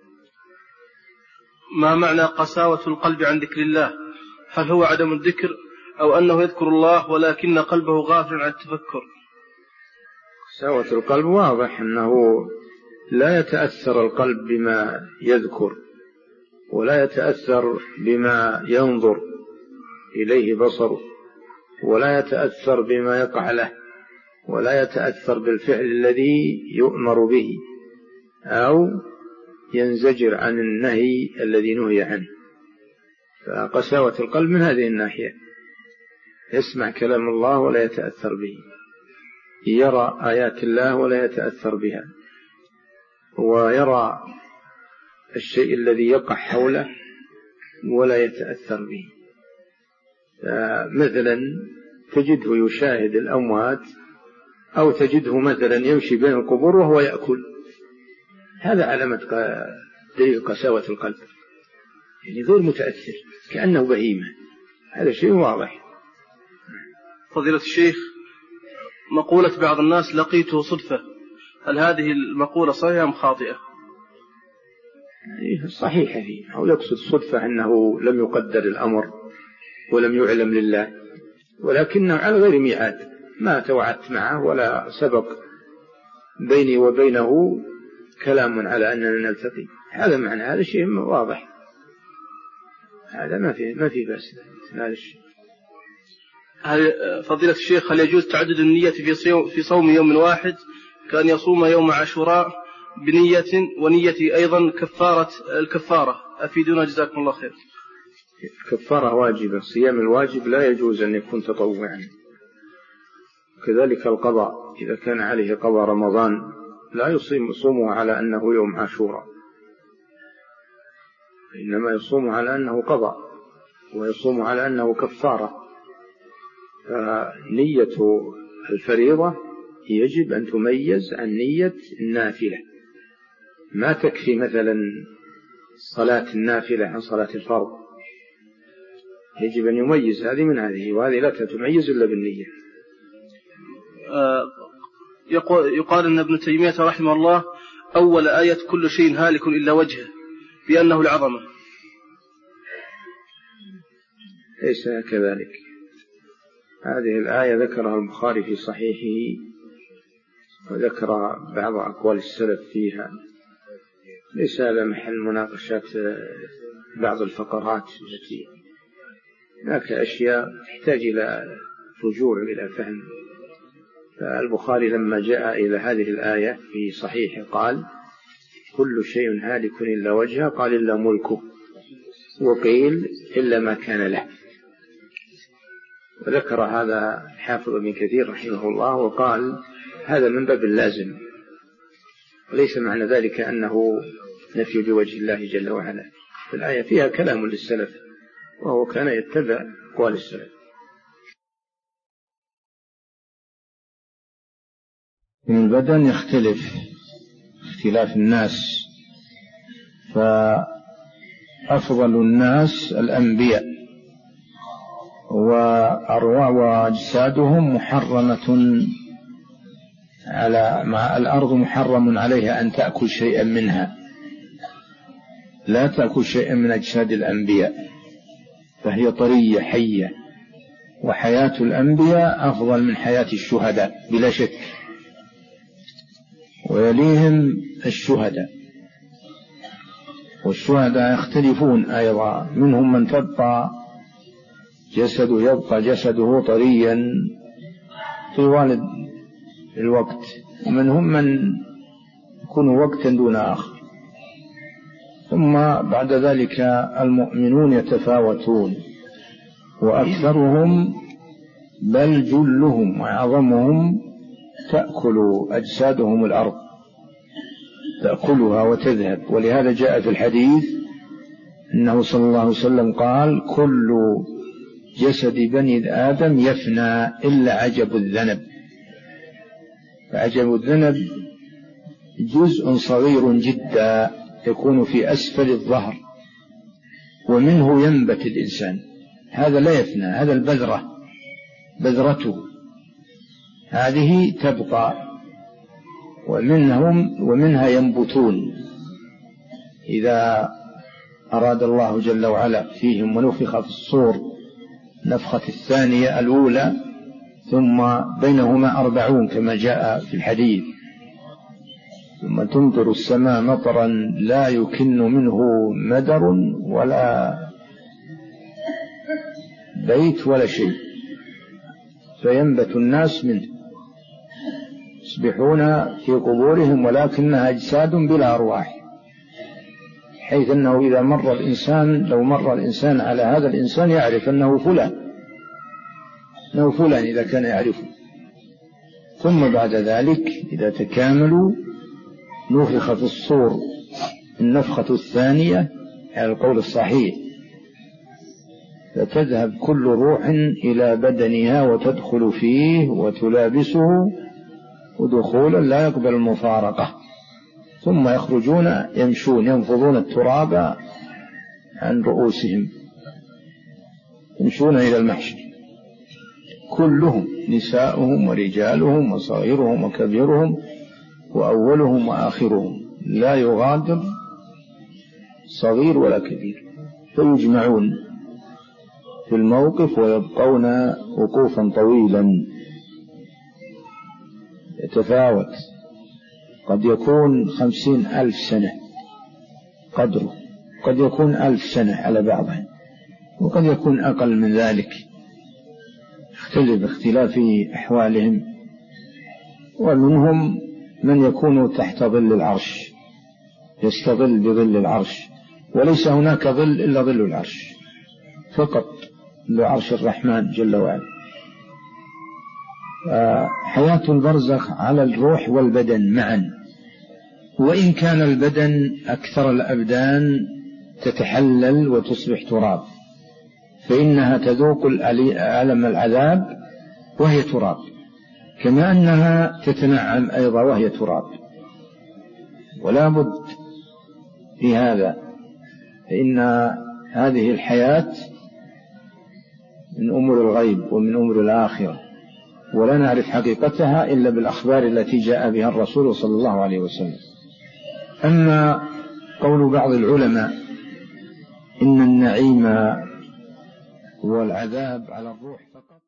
ما معنى قساوة القلب عن ذكر الله؟ هل هو عدم الذكر أو أنه يذكر الله ولكن قلبه غافل عن التفكر؟ قساوة القلب واضح أنه لا يتأثر القلب بما يذكر ولا يتأثر بما ينظر إليه بصره ولا يتأثر بما يقع له ولا يتأثر بالفعل الذي يؤمر به أو ينزجر عن النهي الذي نهي عنه. فقساوة القلب من هذه الناحية، يسمع كلام الله ولا يتأثر به، يرى آيات الله ولا يتأثر بها، ويرى الشيء الذي يقع حوله ولا يتأثر به. مثلا تجده يشاهد الأموات أو تجده مثلا يمشي بين القبور وهو يأكل، هذا علامة دليل قساوة القلب، يعني غير متأثر كأنه بهيمة، هذا شيء واضح. فضيلة الشيخ، مقولة بعض الناس لقيته صدفة، هل هذه المقولة صحيحة أم خاطئة؟ صحيحة فيه، أو يقصد صدفة أنه لم يقدر الأمر ولم يعلم لله، ولكنه على غير ميعاد، ما توعدت معه ولا سبق بيني وبينه كلام على أننا نلتقي، هذا معنى هذا شيء واضح، هذا ما في بأس هذا الشيء. فضيلة الشيخ، هل يجوز تعدد النية في صوم يوم واحد كأن يصوم يوم عاشوراء بنية ونية أيضا الكفارة؟ أفيدونا جزاكم الله خير. الكفارة واجبة، صيام الواجب لا يجوز أن يكون تطوعا، كذلك القضاء إذا كان عليه قضاء رمضان لا يصومه على أنه يوم عاشوراء، إنما يصوم على أنه قضاء ويصوم على أنه كفارة. فنية الفريضة يجب أن تميز عن نية النافلة، ما تكفي مثلا صلاة النافلة عن صلاة الفرض، يجب أن يميز هذه من هذه، وهذه لا تتميز إلا بالنية. يقال أن ابن تيمية رحمه الله أول آية كل شيء هالك إلا وجهه بأنه العظمة. ليس كذلك، هذه الآية ذكرها البخاري في صحيحه وذكر بعض أقوال السلف فيها، ليس هذا محل مناقشات بعض الفقرات التي هناك أشياء تحتاج إلى رجوع إلى فهم. فالبخاري لما جاء إلى هذه الآية في صحيحه قال كل شيء هالك إلا وجهه، قال إلا ملكه، وقيل إلا ما كان له. وذكر هذا حافظ ابن كثير رحمه الله وقال هذا من باب اللازم، وليس معنى ذلك أنه نفي بوجه الله جل وعلا. الآية فيها كلام للسلف وهو كان يتبع أقوال السلف. البدن يختلف اختلاف الناس، فأفضل الناس الأنبياء، وأجسادهم محرمة على الأرض محرم عليها أن تأكل شيئا منها، لا تأكل شيئا من أجساد الأنبياء، فهي طرية حية، وحياة الأنبياء أفضل من حياة الشهداء بلا شك، ويليهم الشهداء، والشهداء يختلفون أيضا، منهم من يبقى جسده طريا طوال الوقت، ومنهم من يكون وقتا دون آخر. ثم بعد ذلك المؤمنون يتفاوتون، وأكثرهم بل جلهم وأعظمهم تأكل أجسادهم الأرض، تأكلها وتذهب. ولهذا جاء في الحديث أنه صلى الله عليه وسلم قال: كل جسد بني آدم يفنى إلا عجب الذنب. فعجب الذنب جزء صغير جدا يكون في أسفل الظهر، ومنه ينبت الإنسان، هذا لا يفنى، هذا البذرة، بذرته هذه تبقى، ومنها ينبتون إذا أراد الله جل وعلا فيهم ونفخ في الصور نفخة الثانية الأولى، ثم بينهما 40 كما جاء في الحديث، ثم تمطر السماء مطرا لا يكن منه مدر ولا بيت ولا شيء، فينبت الناس منه، يصبحون في قبورهم ولكنها أجساد بلا أرواح، حيث أنه إذا مر الإنسان، لو مر الإنسان على هذا الإنسان يعرف أنه فلان إذا كان يعرفه. ثم بعد ذلك إذا تكاملوا نفخ في الصور النفخة الثانية على القول الصحيح، فتذهب كل روح إلى بدنها وتدخل فيه وتلابسه ودخولا لا يقبل المفارقة، ثم يخرجون يمشون ينفضون التراب عن رؤوسهم، يمشون إلى المحشر كلهم، نساؤهم ورجالهم وصغيرهم وكبيرهم وأولهم وآخرهم، لا يغادر صغير ولا كبير، فيجمعون في الموقف ويبقون وقوفا طويلا يتفاوت، قد يكون 50,000 سنة قدره، قد يكون 1000 سنة على بعضهم، وقد يكون أقل من ذلك، يختلف اختلاف أحوالهم. ومنهم من يكون تحت ظل العرش، يستظل بظل العرش، وليس هناك ظل إلا ظل العرش فقط، لعرش الرحمن جل وعلا. حياة البرزخ على الروح والبدن معا، وإن كان البدن أكثر الأبدان تتحلل وتصبح تراب، فإنها تذوق ألم العذاب وهي تراب، كما أنها تتنعم أيضا وهي تراب، ولا بد في هذا، فإن هذه الحياة من أمور الغيب ومن أمور الآخرة، ولا نعرف حقيقتها إلا بالأخبار التي جاء بها الرسول صلى الله عليه وسلم. أما قول بعض العلماء إن النعيم والعذاب على الروح فقط